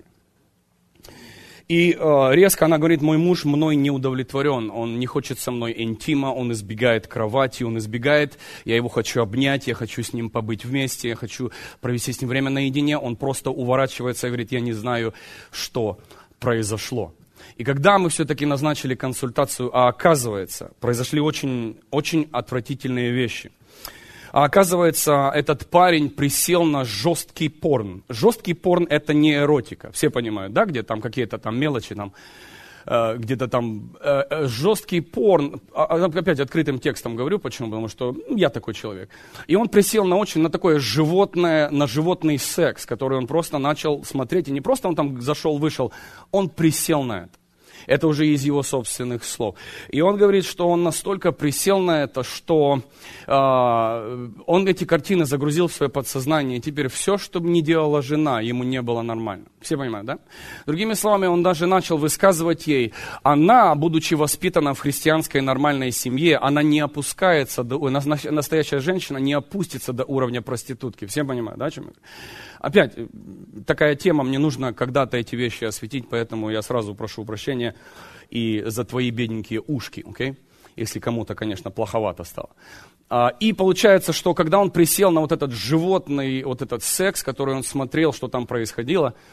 [SPEAKER 1] И резко она говорит, мой муж мной не удовлетворен, он не хочет со мной интима, он избегает кровати, я его хочу обнять, я хочу с ним побыть вместе, я хочу провести с ним время наедине, он просто уворачивается и говорит, я не знаю, что произошло. И когда мы все-таки назначили консультацию, оказывается, произошли очень, очень отвратительные вещи. Оказывается, этот парень присел на жесткий порн. Жесткий порн – это не эротика. Все понимают, да, где там какие-то там мелочи, там, где-то там жесткий порн. Опять открытым текстом говорю, почему? Потому что я такой человек. И он присел на такое животное, на животный секс, который он просто начал смотреть. И не просто он там зашел-вышел, он присел на это. Это уже из его собственных слов. И он говорит, что он настолько присел на это, что он эти картины загрузил в свое подсознание. И теперь все, что бы ни делала жена, ему не было нормально. Все понимают, да? Другими словами, он даже начал высказывать ей, она, будучи воспитана в христианской нормальной семье, она не опускается, настоящая женщина не опустится до уровня проститутки. Все понимают, да, о чем я говорю? Опять, такая тема, мне нужно когда-то эти вещи осветить, поэтому я сразу прошу прощения и за твои бедненькие ушки, окей? Если кому-то, конечно, плоховато стало. И получается, что когда он присел на вот этот животный, вот этот секс, который он смотрел, что там происходило,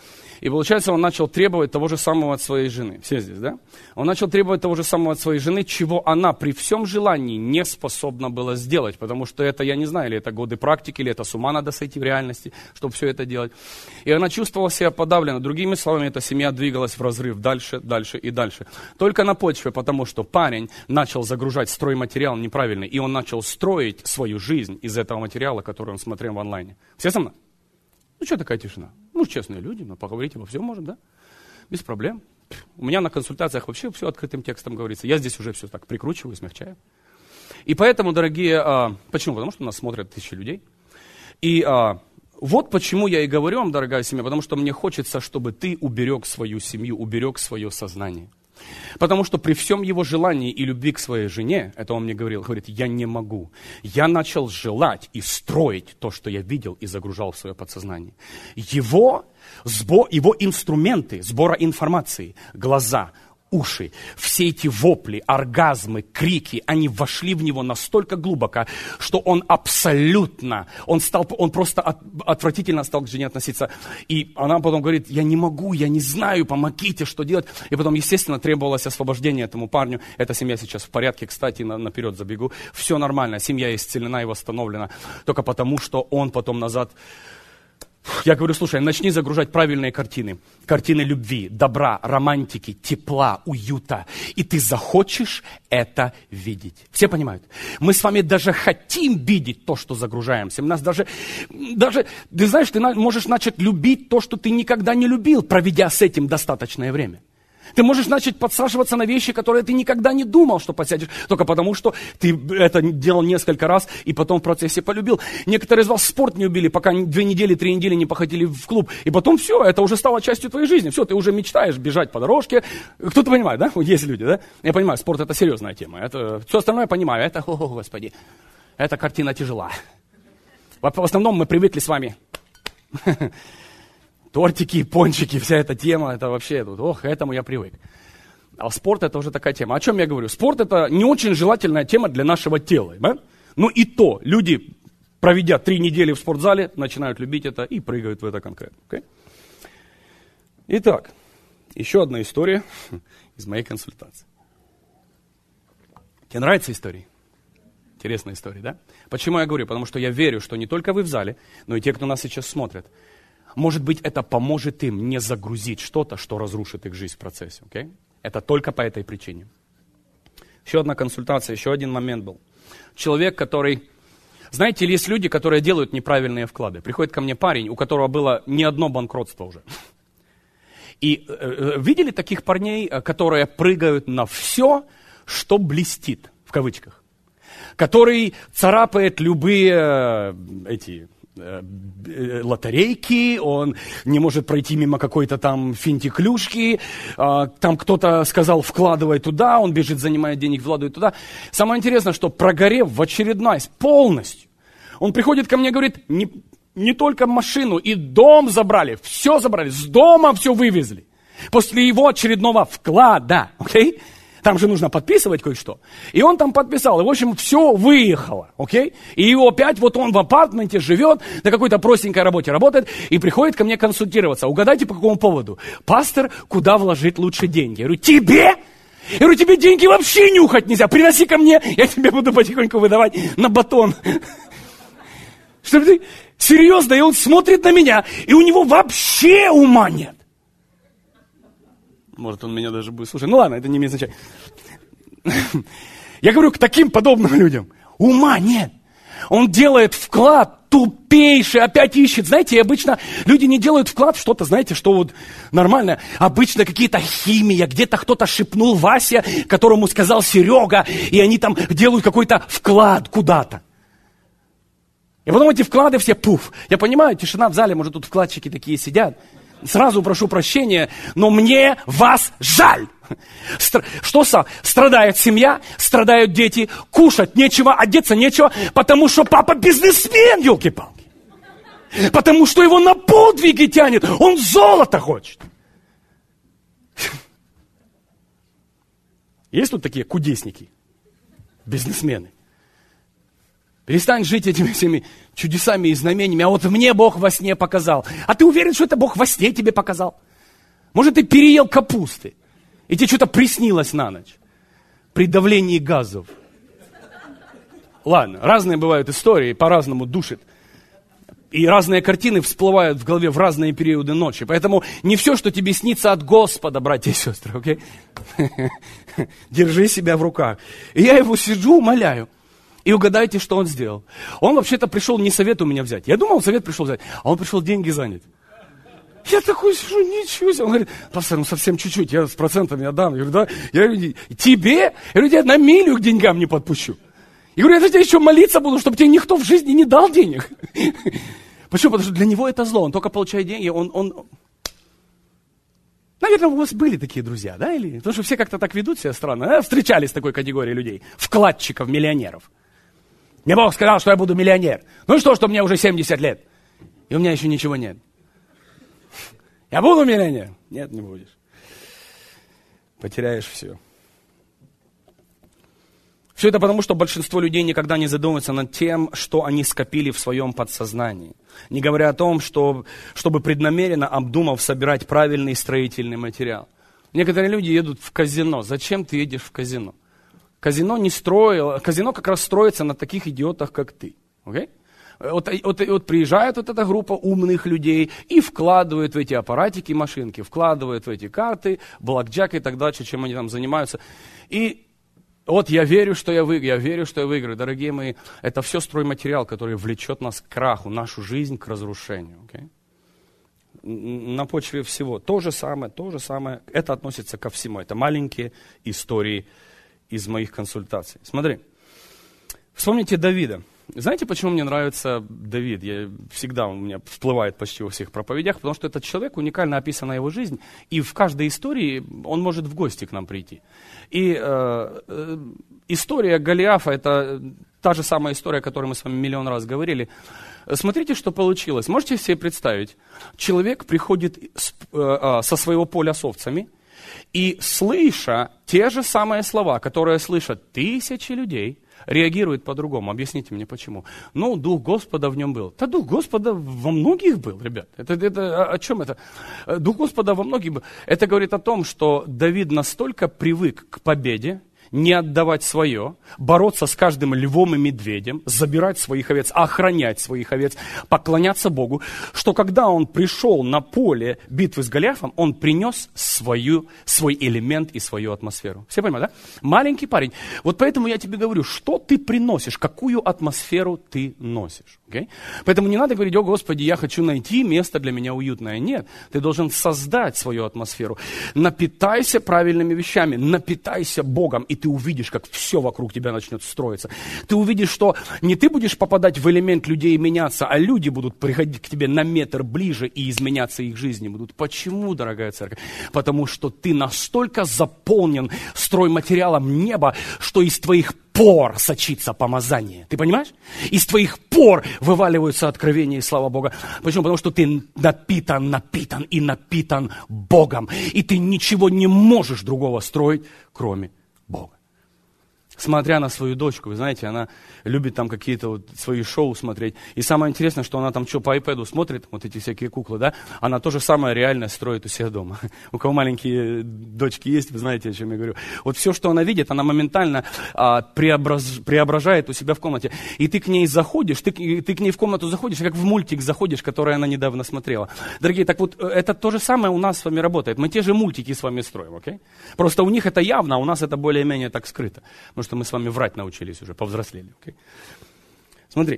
[SPEAKER 1] И получается, он начал требовать того же самого от своей жены. Все здесь, да? Он начал требовать того же самого от своей жены, чего она при всем желании не способна была сделать. Потому что это, я не знаю, или это годы практики, или это с ума надо сойти в реальности, чтобы все это делать. И она чувствовала себя подавлена. Другими словами, эта семья двигалась в разрыв дальше, дальше и дальше. Только на почве, потому что парень начал загружать стройматериал неправильный, и он начал строить свою жизнь из этого материала, который он смотрел в онлайне. Все со мной? Ну, что такая тишина? Мы же честные люди, но поговорить обо всем можем, да? Без проблем. У меня на консультациях вообще все открытым текстом говорится. Я здесь уже все так прикручиваю, смягчаю. И поэтому, дорогие, почему? Потому что нас смотрят тысячи людей. И вот почему я и говорю вам, дорогая семья, потому что мне хочется, чтобы ты уберег свою семью, уберег свое сознание. Потому что при всем его желании и любви к своей жене, это он мне говорил, говорит, я не могу. Я начал желать и строить то, что я видел и загружал в свое подсознание. Его инструменты сбора информации, глаза, уши, все эти вопли, оргазмы, крики, они вошли в него настолько глубоко, что он просто отвратительно стал к жене относиться. И она потом говорит, я не могу, я не знаю, помогите, что делать. И потом, естественно, требовалось освобождение этому парню. Эта семья сейчас в порядке, кстати, наперед забегу. Все нормально, семья исцелена и восстановлена. Только потому, что он потом назад... Я говорю, слушай, начни загружать правильные картины. Картины любви, добра, романтики, тепла, уюта. И ты захочешь это видеть. Все понимают? Мы с вами даже хотим видеть то, что загружаемся. У нас даже, ты знаешь, ты можешь начать любить то, что ты никогда не любил, проведя с этим достаточное время. Ты можешь начать подсаживаться на вещи, которые ты никогда не думал, что подсядешь, только потому, что ты это делал несколько раз и потом в процессе полюбил. Некоторые из вас спорт не убили, пока 2 недели, 3 недели не походили в клуб. И потом все, это уже стало частью твоей жизни. Все, ты уже мечтаешь бежать по дорожке. Кто-то понимает, да? Есть люди, да? Я понимаю, спорт это серьезная тема. Это, все остальное я понимаю. Это, о Господи, эта картина тяжела. В основном мы привыкли с вами... Тортики, пончики, вся эта тема, это вообще, к этому я привык. А спорт это уже такая тема. О чем я говорю? Спорт это не очень желательная тема для нашего тела. Да? Но и то, люди, проведя 3 недели в спортзале, начинают любить это и прыгают в это конкретно. Okay? Итак, еще одна история из моей консультации. Тебе нравятся истории? Интересная история, да? Почему я говорю? Потому что я верю, что не только вы в зале, но и те, кто нас сейчас смотрит, может быть, это поможет им не загрузить что-то, что разрушит их жизнь в процессе. Okay? Это только по этой причине. Еще одна консультация, еще один момент был. Человек, который... Знаете, есть люди, которые делают неправильные вклады. Приходит ко мне парень, у которого было не одно банкротство уже. И видели таких парней, которые прыгают на все, что блестит, в кавычках. Который царапает любые лотерейки, он не может пройти мимо какой-то там финтиклюшки, там кто-то сказал, вкладывай туда, он бежит, занимает денег, вкладывает туда. Самое интересное, что прогорев в очередной раз полностью, он приходит ко мне и говорит, не только машину, и дом забрали, все забрали, с дома все вывезли. После его очередного вклада, окей? Там же нужно подписывать кое-что. И он там подписал. И, в общем, все выехало. Окей? И его опять, вот он в апартменте живет, на какой-то простенькой работе работает, и приходит ко мне консультироваться. Угадайте, по какому поводу? Пастор, куда вложить лучше деньги? Я говорю, тебе? Я говорю, тебе деньги вообще нюхать нельзя. Приноси ко мне, я тебе буду потихоньку выдавать на батон. Чтобы ты... Серьезно, и он смотрит на меня, и у него вообще ума нет. Может, он меня даже будет слушать. Ну ладно, это не имеет значения. Я говорю, к таким подобным людям ума нет. Он делает вклад тупейший, опять ищет. Знаете, обычно люди не делают вклад в что-то, знаете, что вот нормально. Обычно какие-то химия, где-то кто-то шепнул Вася, которому сказал Серега, и они там делают какой-то вклад куда-то. И потом эти вклады все пуф. Я понимаю, тишина в зале, может, тут вкладчики такие сидят. Сразу прошу прощения, но мне вас жаль. Что страдает семья, страдают дети, кушать нечего, одеться нечего, потому что папа бизнесмен, елки-палки. Потому что его на подвиги тянет, он золото хочет. Есть тут такие кудесники, бизнесмены? Перестань жить этими всеми чудесами и знамениями. А вот мне Бог во сне показал. А ты уверен, что это Бог во сне тебе показал? Может, ты переел капусты, и тебе что-то приснилось на ночь при давлении газов. Ладно, разные бывают истории, по-разному душит. И разные картины всплывают в голове в разные периоды ночи. Поэтому не все, что тебе снится от Господа, братья и сестры, окей? Держи себя в руках. И я его сижу, умоляю. И угадайте, что он сделал. Он вообще-то пришел не совет у меня взять. Я думал, совет пришел взять, а он пришел деньги занять. Я такой сижу, ничего себе. Он говорит, пастор, ну совсем чуть-чуть, я с процентами отдам. Я говорю, да? Я говорю, тебе? Я говорю, я на милю к деньгам не подпущу. Я говорю, я тебе еще молиться буду, чтобы тебе никто в жизни не дал денег. Почему? Потому что для него это зло. Он только получает деньги, он... Наверное, у вас были такие друзья, да? Или... Потому что все как-то так ведут себя странно. Да? Встречались с такой категорией людей. Вкладчиков, миллионеров. Мне Бог сказал, что я буду миллионер. Ну и что мне уже 70 лет? И у меня еще ничего нет. Я буду миллионер? Нет, не будешь. Потеряешь все. Все это потому, что большинство людей никогда не задумываются над тем, что они скопили в своем подсознании. Не говоря о том, чтобы преднамеренно, обдумав, собирать правильный строительный материал. Некоторые люди едут в казино. Зачем ты едешь в казино? Казино как раз строится на таких идиотах, как ты. Okay? Вот приезжает вот эта группа умных людей и вкладывают в эти аппаратики, машинки, вкладывают в эти карты, блэкджек и так дальше, чем они там занимаются. И вот я верю, что я выиграю. Дорогие мои, это все стройматериал, который влечет нас к краху, нашу жизнь к разрушению. Okay? На почве всего. То же самое. Это относится ко всему. Это маленькие истории из моих консультаций. Смотри, вспомните Давида. Знаете, почему мне нравится Давид? Всегда он у меня всплывает почти во всех проповедях, потому что этот человек, уникально описана его жизнь, и в каждой истории он может в гости к нам прийти. И история Голиафа, это та же самая история, о которой мы с вами миллион раз говорили. Смотрите, что получилось. Можете себе представить, человек приходит со своего поля с овцами, и слыша те же самые слова, которые слышат тысячи людей, реагирует по-другому. Объясните мне, почему. Ну, Дух Господа в нем был. Да Дух Господа во многих был, ребят. Это о чем это? Дух Господа во многих был. Это говорит о том, что Давид настолько привык к победе, не отдавать свое, бороться с каждым львом и медведем, забирать своих овец, охранять своих овец, поклоняться Богу, что когда он пришел на поле битвы с Голиафом, он принес свой элемент и свою атмосферу. Все понимают, да? Маленький парень. Вот поэтому я тебе говорю, что ты приносишь, какую атмосферу ты носишь. Okay? Поэтому не надо говорить, о Господи, я хочу найти место для меня уютное. Нет, ты должен создать свою атмосферу. Напитайся правильными вещами, напитайся Богом, и ты увидишь, как все вокруг тебя начнет строиться. Ты увидишь, что не ты будешь попадать в элемент людей и меняться, а люди будут приходить к тебе на метр ближе и изменяться их жизни будут. Почему, дорогая церковь? Потому что ты настолько заполнен стройматериалом неба, что из твоих пор сочится помазание. Ты понимаешь? Из твоих пор вываливаются откровения и слава Бога. Почему? Потому что ты напитан Богом. И ты ничего не можешь другого строить, кроме Бога. Смотря на свою дочку, вы знаете, она любит там какие-то вот свои шоу смотреть. И самое интересное, что она там что, по iPad смотрит, вот эти всякие куклы, да? Она то же самое реально строит у себя дома. У кого маленькие дочки есть, вы знаете, о чем я говорю. Вот все, что она видит, она моментально преображает у себя в комнате. И ты к ней заходишь, ты к ней в комнату заходишь, как в мультик заходишь, который она недавно смотрела. Дорогие, так вот, это то же самое у нас с вами работает. Мы те же мультики с вами строим, окей? Просто у них это явно, а у нас это более-менее так скрыто. Потому что мы с вами врать научились уже, повзрослели. Okay? Смотри.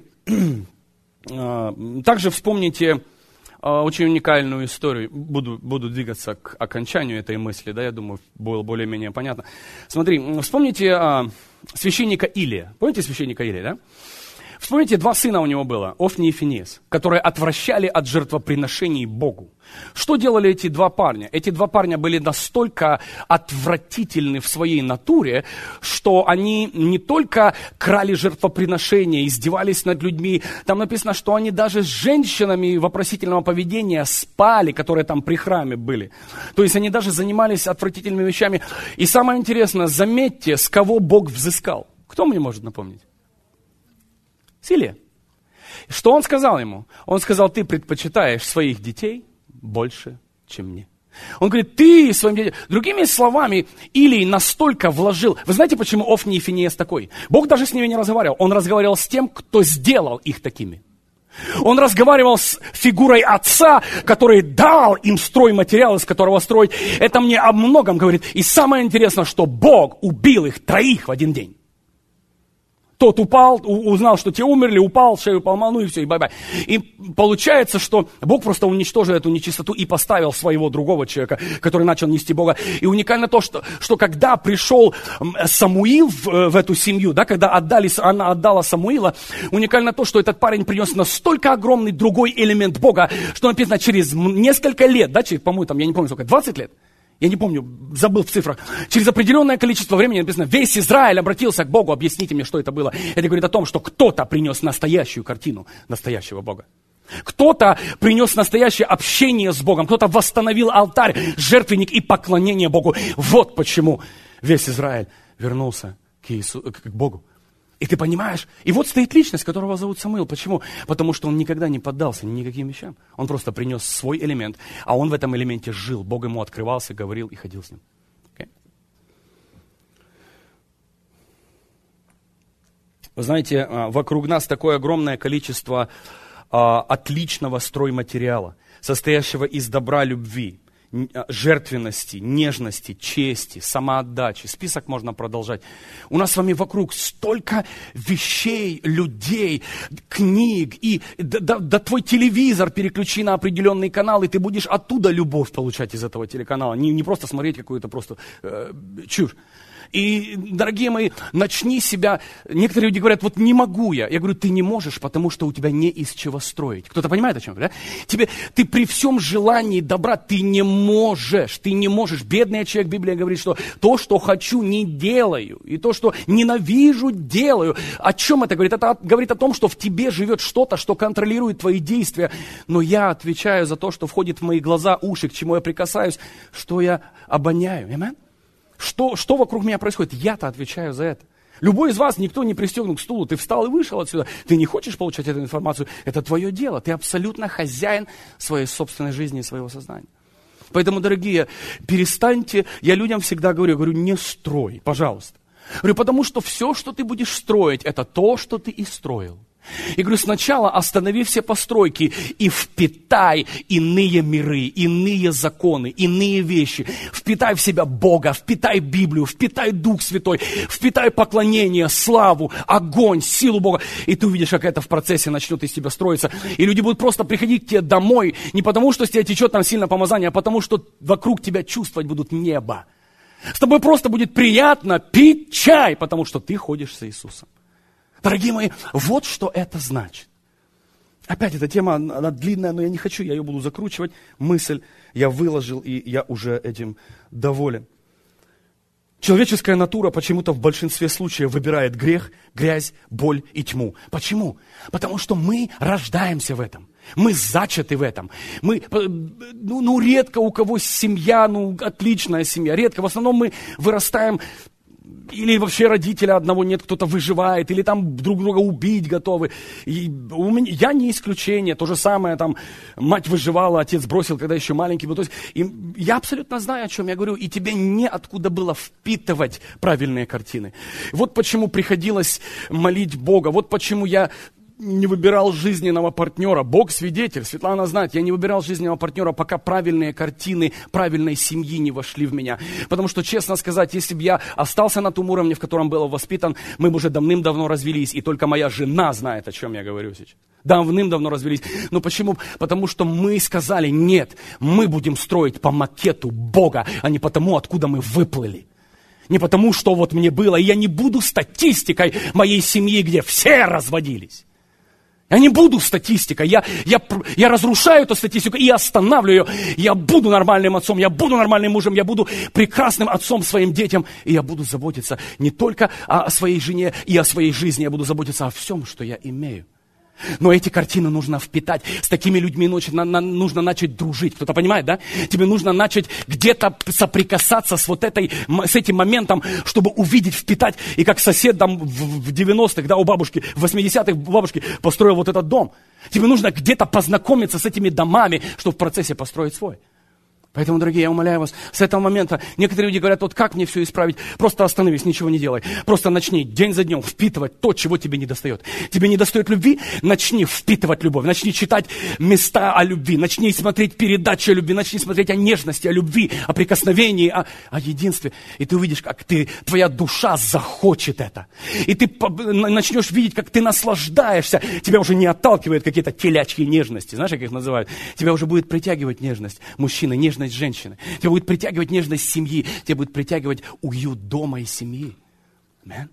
[SPEAKER 1] Также вспомните очень уникальную историю. Буду двигаться к окончанию этой мысли, да, я думаю, было более-менее понятно. Смотри, вспомните священника Илия. Помните священника Илия, да? Вспомните, 2 сына у него было, Офни и Финеас, которые отвращали от жертвоприношений Богу. Что делали эти 2 парня? Эти 2 парня были настолько отвратительны в своей натуре, что они не только крали жертвоприношения, издевались над людьми. Там написано, что они даже с женщинами вопросительного поведения спали, которые там при храме были. То есть они даже занимались отвратительными вещами. И самое интересное, заметьте, с кого Бог взыскал. Кто мне может напомнить? С Илия. Что он сказал ему? Он сказал, ты предпочитаешь своих детей больше, чем мне. Он говорит, ты своим детям... Другими словами, Илий настолько вложил... Вы знаете, почему Офни и Финеас такой? Бог даже с ними не разговаривал. Он разговаривал с тем, кто сделал их такими. Он разговаривал с фигурой отца, который дал им стройматериал, из которого строить. Это мне о многом говорит. И самое интересное, что Бог убил их троих в один день. Тот упал, узнал, что те умерли, упал, шею поломал, ну и все, и бай-бай. И получается, что Бог просто уничтожил эту нечистоту и поставил своего другого человека, который начал нести Бога. И уникально то, что когда пришел Самуил в эту семью, да, когда она отдала Самуила, уникально то, что этот парень принес настолько огромный другой элемент Бога, что написано через несколько лет, да, по-моему, там, я не помню сколько, 20 лет? Я не помню, забыл в цифрах. Через определенное количество времени написано, весь Израиль обратился к Богу, объясните мне, что это было. Это говорит о том, что кто-то принес настоящую картину настоящего Бога. Кто-то принес настоящее общение с Богом, кто-то восстановил алтарь, жертвенник и поклонение Богу. Вот почему весь Израиль вернулся к Богу. И ты понимаешь, и вот стоит личность, которого зовут Самуил. Почему? Потому что он никогда не поддался никаким вещам. Он просто принес свой элемент, а он в этом элементе жил. Бог ему открывался, говорил и ходил с ним. Okay? Вы знаете, вокруг нас такое огромное количество отличного стройматериала, состоящего из добра, любви, жертвенности, нежности, чести, самоотдачи. Список можно продолжать. У нас с вами вокруг столько вещей, людей, книг. И да твой телевизор переключи на определенный канал, и ты будешь оттуда любовь получать из этого телеканала. Не просто смотреть какую-то просто чушь. И, дорогие мои, начни себя... Некоторые люди говорят, вот не могу я. Я говорю, ты не можешь, потому что у тебя не из чего строить. Кто-то понимает, о чем я говорю? Ты при всем желании добра, ты не можешь. Бедный человек, Библия говорит, что то, что хочу, не делаю. И то, что ненавижу, делаю. О чем это говорит? Это говорит о том, что в тебе живет что-то, что контролирует твои действия. Но я отвечаю за то, что входит в мои глаза, уши, к чему я прикасаюсь, что я обоняю. Аминь? Что вокруг меня происходит? Я-то отвечаю за это. Любой из вас, никто не пристегнут к стулу, ты встал и вышел отсюда. Ты не хочешь получать эту информацию, это твое дело. Ты абсолютно хозяин своей собственной жизни и своего сознания. Поэтому, дорогие, перестаньте, я людям всегда говорю, не строй, пожалуйста. Говорю, потому что все, что ты будешь строить, это то, что ты и строил. И говорю, сначала останови все постройки и впитай иные миры, иные законы, иные вещи. Впитай в себя Бога, впитай Библию, впитай Дух Святой, впитай поклонение, славу, огонь, силу Бога. И ты увидишь, как это в процессе начнет из тебя строиться. И люди будут просто приходить к тебе домой, не потому что с тебя течет там сильное помазание, а потому что вокруг тебя чувствовать будут небо. С тобой просто будет приятно пить чай, потому что ты ходишь с Иисусом. Дорогие мои, вот что это значит. Опять эта тема, она длинная, но я не хочу, я ее буду закручивать. Мысль я выложил, и я уже этим доволен. Человеческая натура почему-то в большинстве случаев выбирает грех, грязь, боль и тьму. Почему? Потому что мы рождаемся в этом. Мы зачаты в этом. Редко у кого семья, отличная семья. Редко, в основном мы вырастаем... Или вообще родителя одного нет, кто-то выживает, или там друг друга убить готовы. Я не исключение, то же самое, там, мать выживала, отец бросил, когда еще маленький был. То есть, я абсолютно знаю, о чем я говорю, и тебе неоткуда было впитывать правильные картины. Вот почему приходилось молить Бога, вот почему я не выбирал жизненного партнера. Бог свидетель, Светлана знает, я не выбирал жизненного партнера, пока правильные картины правильной семьи не вошли в меня. Потому что, честно сказать, если бы я остался на том уровне, в котором был воспитан, мы бы уже давным-давно развелись, и только моя жена знает, о чем я говорю сейчас. Давным-давно развелись. Но почему? Потому что мы сказали, нет, мы будем строить по макету Бога, а не потому, откуда мы выплыли. Не потому, что вот мне было, и я не буду статистикой моей семьи, где все разводились. Я не буду статистикой, я разрушаю эту статистику и останавливаю ее. Я буду нормальным отцом, я буду нормальным мужем, я буду прекрасным отцом своим детям. И я буду заботиться не только о своей жене и о своей жизни, я буду заботиться о всем, что я имею. Но эти картины нужно впитать. С такими людьми нужно начать дружить. Кто-то понимает, да? Тебе нужно начать где-то соприкасаться с этим моментом, чтобы увидеть, впитать. И как сосед там в 90-х, да, у бабушки, в 80-х у бабушки построил вот этот дом. Тебе нужно где-то познакомиться с этими домами, чтобы в процессе построить свой. Поэтому, дорогие, я умоляю вас, с этого момента некоторые люди говорят, вот как мне все исправить? Просто остановись, ничего не делай. Просто начни день за днем впитывать то, чего тебе не достает. Тебе не достает любви? Начни впитывать любовь. Начни читать места о любви. Начни смотреть передачи о любви. Начни смотреть о нежности, о любви, о прикосновении, о единстве. И ты увидишь, как твоя душа захочет это. И ты начнешь видеть, как ты наслаждаешься. Тебя уже не отталкивают какие-то телячьи нежности. Знаешь, как их называют? Тебя уже будет притягивать нежность мужчины, нежность женщины. Тебя будет притягивать нежность семьи. Тебя будет притягивать уют дома и семьи. Amen.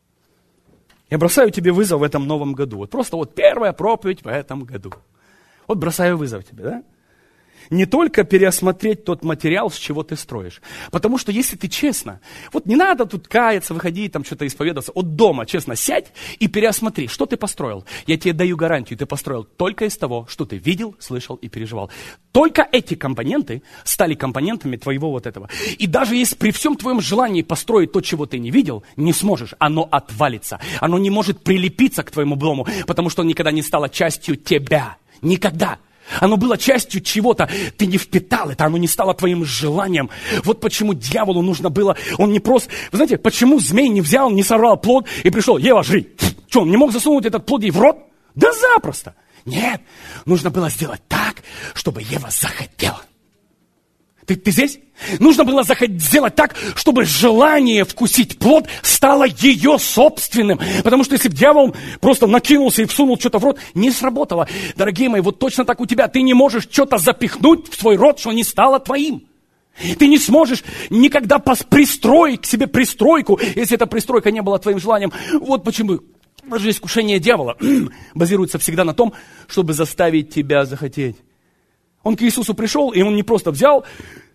[SPEAKER 1] Я бросаю тебе вызов в этом новом году. Вот просто вот первая проповедь в этом году. Вот бросаю вызов тебе, да? Не только переосмотреть тот материал, с чего ты строишь. Потому что если ты честно, вот не надо тут каяться, выходить, там что-то исповедоваться. Вот дома, честно, сядь и переосмотри, что ты построил. Я тебе даю гарантию, ты построил только из того, что ты видел, слышал и переживал. Только эти компоненты стали компонентами твоего вот этого. И даже если при всем твоем желании построить то, чего ты не видел, не сможешь, оно отвалится. Оно не может прилепиться к твоему дому, потому что оно никогда не стало частью тебя. Никогда. Оно было частью чего-то, ты не впитал это, оно не стало твоим желанием. Вот почему дьяволу нужно было, он не просто... Вы знаете, почему змей не взял, не сорвал плод и пришел, Ева, жри. Что, он не мог засунуть этот плод ей в рот? Да запросто. Нет, нужно было сделать так, чтобы Ева захотела. Ты здесь? Нужно было сделать так, чтобы желание вкусить плод стало ее собственным. Потому что если бы дьявол просто накинулся и всунул что-то в рот, не сработало. Дорогие мои, вот точно так у тебя. Ты не можешь что-то запихнуть в свой рот, что не стало твоим. Ты не сможешь никогда пристроить к себе пристройку, если эта пристройка не была твоим желанием. Вот почему даже искушение дьявола базируется всегда на том, чтобы заставить тебя захотеть. Он к Иисусу пришел, и он не просто взял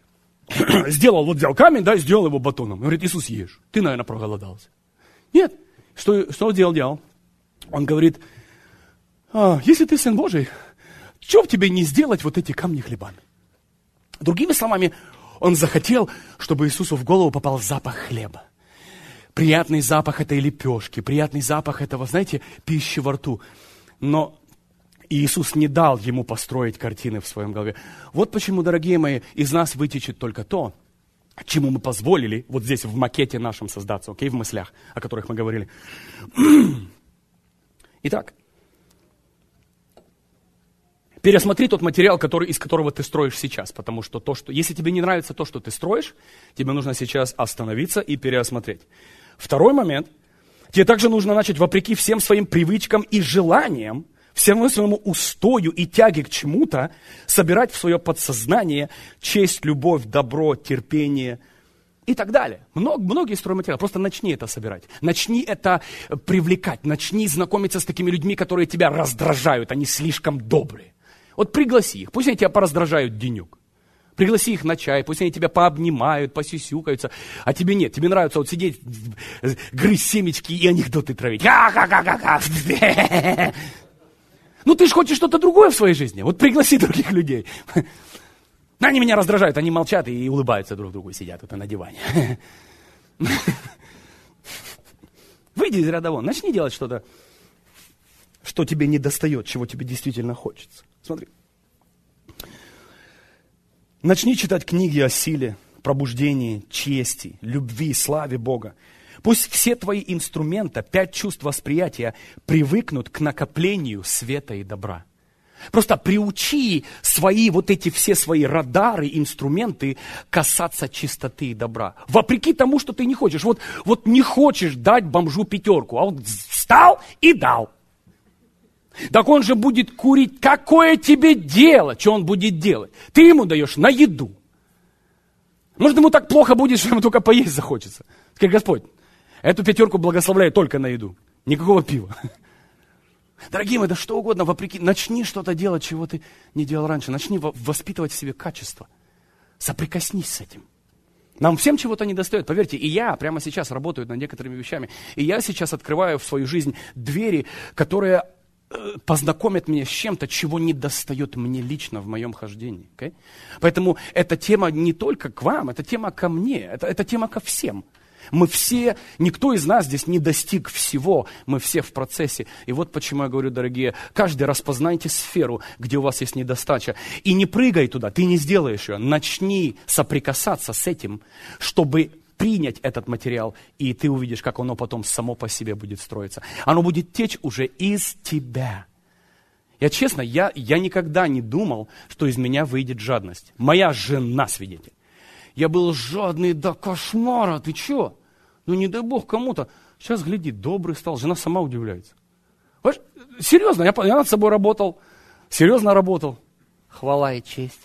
[SPEAKER 1] камень, да, и сделал его батоном. Он говорит, Иисус, ешь. Ты, наверное, проголодался. Нет. Что делал? Он говорит, если ты Сын Божий, что в тебе не сделать вот эти камни хлебами? Другими словами, он захотел, чтобы Иисусу в голову попал запах хлеба. Приятный запах этой лепешки, приятный запах этого, знаете, пищи во рту. Но Иисус не дал ему построить картины в своем голове. Вот почему, дорогие мои, из нас вытечет только то, чему мы позволили вот здесь в макете нашем создаться, в мыслях, о которых мы говорили. Итак, пересмотри тот материал, из которого ты строишь сейчас, потому что если тебе не нравится то, что ты строишь, тебе нужно сейчас остановиться и переосмотреть. Второй момент, тебе также нужно начать, вопреки всем своим привычкам и желаниям, всему своему устою и тяге к чему-то, собирать в свое подсознание честь, любовь, добро, терпение и так далее. Многие стройматериалы. Просто начни это собирать. Начни это привлекать. Начни знакомиться с такими людьми, которые тебя раздражают. Они слишком добрые. Вот пригласи их. Пусть они тебя пораздражают денек. Пригласи их на чай. Пусть они тебя пообнимают, посюсюкаются. А тебе нет. Тебе нравится вот сидеть, грызть семечки и анекдоты травить. Ну, ты же хочешь что-то другое в своей жизни. Вот пригласи других людей. Они меня раздражают, они молчат и улыбаются друг другу, сидят вот на диване. Выйди из ряда вон, начни делать что-то, что тебе не достает, чего тебе действительно хочется. Смотри. Начни читать книги о силе, пробуждении, чести, любви, славе Бога. Пусть все твои инструменты, 5 чувств восприятия привыкнут к накоплению света и добра. Просто приучи все свои радары, инструменты касаться чистоты и добра. Вопреки тому, что ты не хочешь. Вот не хочешь дать бомжу 5, а вот встал и дал. Так он же будет курить. Какое тебе дело, что он будет делать? Ты ему даешь на еду. Может, ему так плохо будет, что ему только поесть захочется. Скажи, Господь, эту 5 благословляю только на еду. Никакого пива. Дорогие мои, да что угодно, вопреки. Начни что-то делать, чего ты не делал раньше. Начни воспитывать в себе качество. Соприкоснись с этим. Нам всем чего-то недостает. Поверьте, и я прямо сейчас работаю над некоторыми вещами. И я сейчас открываю в свою жизнь двери, которые познакомят меня с чем-то, чего не достает мне лично в моем хождении. Okay? Поэтому эта тема не только к вам, это тема ко мне, это тема ко всем. Мы все, никто из нас здесь не достиг всего, мы все в процессе. И вот почему я говорю, дорогие, каждый распознайте сферу, где у вас есть недостача. И не прыгай туда, ты не сделаешь ее. Начни соприкасаться с этим, чтобы принять этот материал, и ты увидишь, как оно потом само по себе будет строиться. Оно будет течь уже из тебя. Я честно, я никогда не думал, что из меня выйдет жадность. Моя жена свидетель. Я был жадный до кошмара, ты че? Ну не дай Бог кому-то. Сейчас, гляди, добрый стал, жена сама удивляется. Понимаешь? Серьезно, я над собой работал, серьезно работал. Хвала и честь.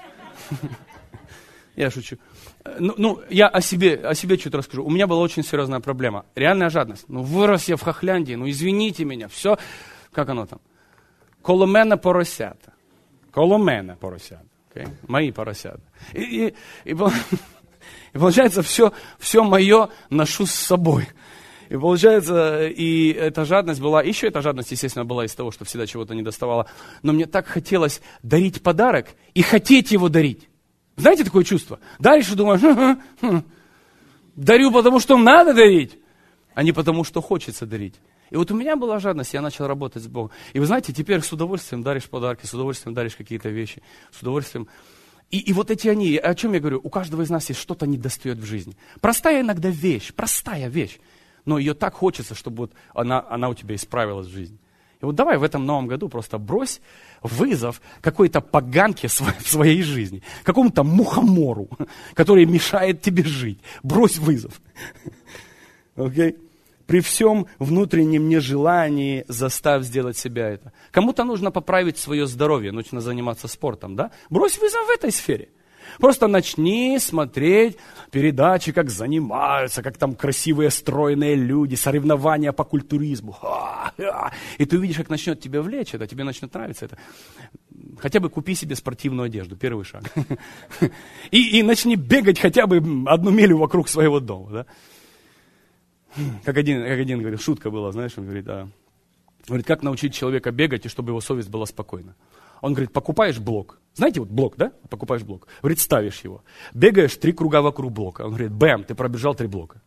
[SPEAKER 1] Я шучу. Ну, я о себе чуть расскажу. У меня была очень серьезная проблема. Реальная жадность. Ну, вырос я в Хохляндии, ну, извините меня. Все, как оно там? Коло мене поросята. Коло мене поросята. Okay? Мои поросята. И получается, все мое ношу с собой. И получается, и эта жадность была, еще эта жадность, естественно, была из того, что всегда чего-то не доставало. Но мне так хотелось дарить подарок и хотеть его дарить. Знаете такое чувство? Даришь и думаешь, дарю, потому что надо дарить, а не потому, что хочется дарить. И вот у меня была жадность, я начал работать с Богом. И вы знаете, теперь с удовольствием даришь подарки, с удовольствием даришь какие-то вещи, с удовольствием. И вот эти они, о чем я говорю, у каждого из нас есть что-то недостает в жизни. Простая иногда вещь, но ее так хочется, чтобы вот она у тебя исправилась в жизни. И вот давай в этом новом году просто брось вызов какой-то поганке в своей жизни, какому-то мухомору, который мешает тебе жить. Брось вызов. Okay? При всем внутреннем нежелании заставь сделать себя это. Кому-то нужно поправить свое здоровье, нужно заниматься спортом, да? Брось вызов в этой сфере. Просто начни смотреть передачи, как занимаются, как там красивые, стройные люди, соревнования по культуризму. И ты увидишь, как начнет тебя влечь это, тебе начнет нравиться это. Хотя бы купи себе спортивную одежду, первый шаг. И начни бегать хотя бы 1 милю вокруг своего дома, да? Как один говорит, шутка была, знаешь, он говорит, как научить человека бегать, и чтобы его совесть была спокойна. Он говорит, покупаешь блок. Знаете, вот блок, да? Покупаешь блок. Говорит, ставишь его. Бегаешь 3 круга вокруг блока. Он говорит, бэм, ты пробежал 3 блока.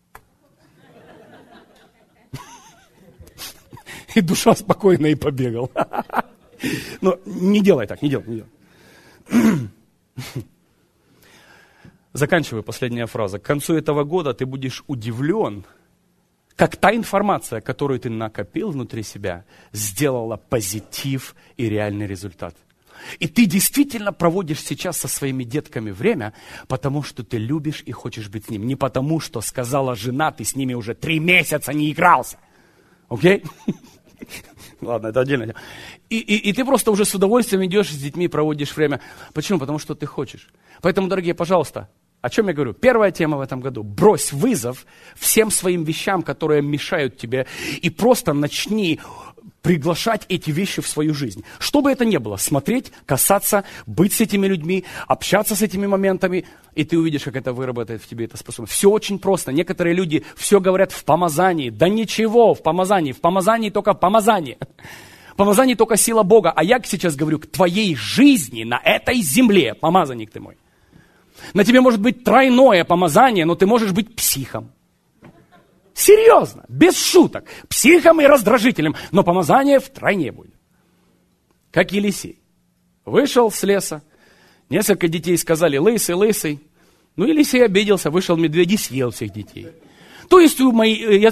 [SPEAKER 1] И душа спокойно и побегал. Но не делай так, не делай. Заканчиваю, последняя фраза. К концу этого года ты будешь удивлен, как та информация, которую ты накопил внутри себя, сделала позитив и реальный результат. И ты действительно проводишь сейчас со своими детками время, потому что ты любишь и хочешь быть с ним. Не потому, что сказала жена, ты с ними уже 3 месяца не игрался. Окей? Ладно, это отдельно. И ты просто уже с удовольствием идешь с детьми, проводишь время. Почему? Потому что ты хочешь. Поэтому, дорогие, пожалуйста, о чем я говорю? Первая тема в этом году. Брось вызов всем своим вещам, которые мешают тебе, и просто начни приглашать эти вещи в свою жизнь. Что бы это ни было, смотреть, касаться, быть с этими людьми, общаться с этими моментами, и ты увидишь, как это выработает в тебе эта способность. Все очень просто. Некоторые люди все говорят в помазании. Да ничего в помазании только помазание. В помазании только сила Бога. А я сейчас говорю к твоей жизни на этой земле, помазанник ты мой. На тебе может быть тройное помазание, но ты можешь быть психом. Серьезно, без шуток. Психом и раздражителем. Но помазание втройне будет. Как Елисей. Вышел с леса. Несколько детей сказали, лысый, лысый. Ну, Елисей обиделся, вышел медведь и съел всех детей. То есть, у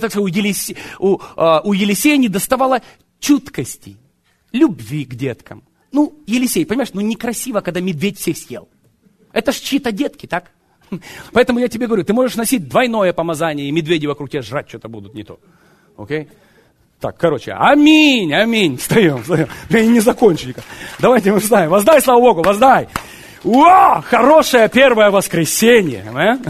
[SPEAKER 1] Елисея не доставало чуткости, любви к деткам. Ну, Елисей, понимаешь, некрасиво, когда медведь всех съел. Это ж чьи-то детки, так? Поэтому я тебе говорю, ты можешь носить двойное помазание, и медведи вокруг тебя жрать что-то будут не то. Окей? Так, короче, аминь. Встаем. Не закончили. Давайте мы встанем. Воздай, слава Богу, воздай. О, хорошее первое воскресенье.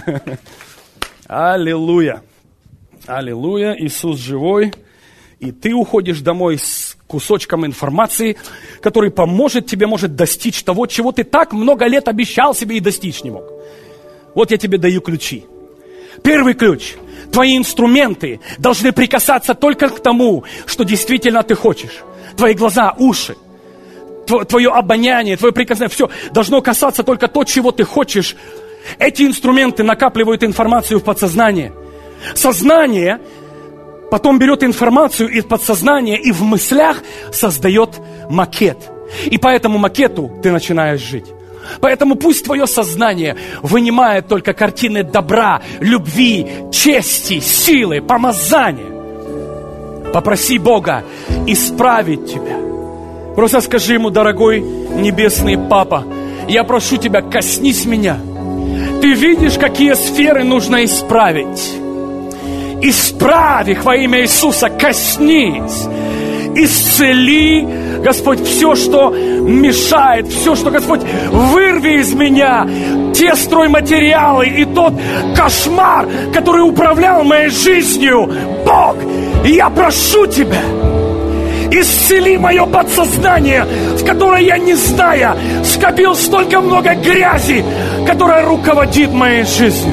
[SPEAKER 1] Аллилуйя. Аллилуйя. Иисус живой. И ты уходишь домой с кусочком информации, который поможет тебе, может, достичь того, чего ты так много лет обещал себе и достичь не мог. Вот я тебе даю ключи. Первый ключ. Твои инструменты должны прикасаться только к тому, что действительно ты хочешь. Твои глаза, уши, твое обоняние, твое прикосновение, все должно касаться только то, чего ты хочешь. Эти инструменты накапливают информацию в подсознание.
[SPEAKER 3] Сознание потом берет информацию из подсознания и в мыслях создает макет. И по этому макету ты начинаешь жить. Поэтому пусть твое сознание вынимает только картины добра, любви, чести, силы, помазания. Попроси Бога исправить тебя. Просто скажи Ему: дорогой небесный Папа, я прошу Тебя, коснись меня. Ты видишь, какие сферы нужно исправить. Исправи их во имя Иисуса, коснись. Исцели, Господь, все, что мешает, все, что, Господь, вырви из меня те стройматериалы и тот кошмар, который управлял моей жизнью. Бог, я прошу Тебя, исцели мое подсознание, в которое я, не зная, скопил столько много грязи, которая руководит моей жизнью.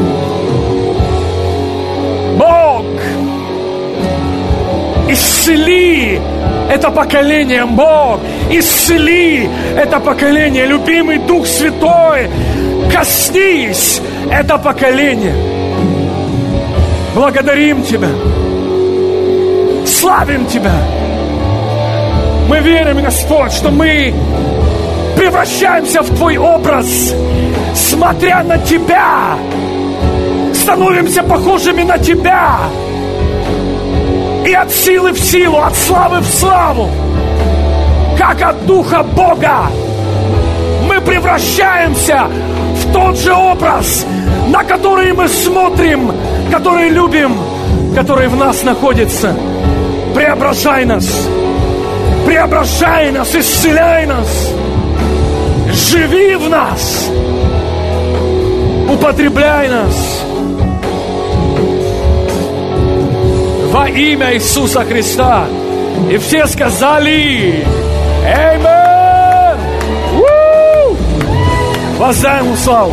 [SPEAKER 3] Бог, исцели это поколение, Бог, исцели это поколение, любимый Дух Святой, коснись это поколение. Благодарим Тебя, славим Тебя. Мы верим, Господь, что мы превращаемся в Твой образ, смотря на Тебя, становимся похожими на Тебя. И от силы в силу, от славы в славу, как от Духа Бога, мы превращаемся в тот же образ, на который мы смотрим, который любим, который в нас находится. Преображай нас, исцеляй нас, живи в нас, употребляй нас. Во имя Иисуса Христа. И все сказали: Аминь! Воздай Ему славу.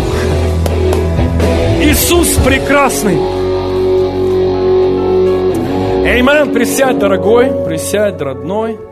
[SPEAKER 3] Иисус прекрасный. Аминь. Присядь, дорогой, присядь, родной.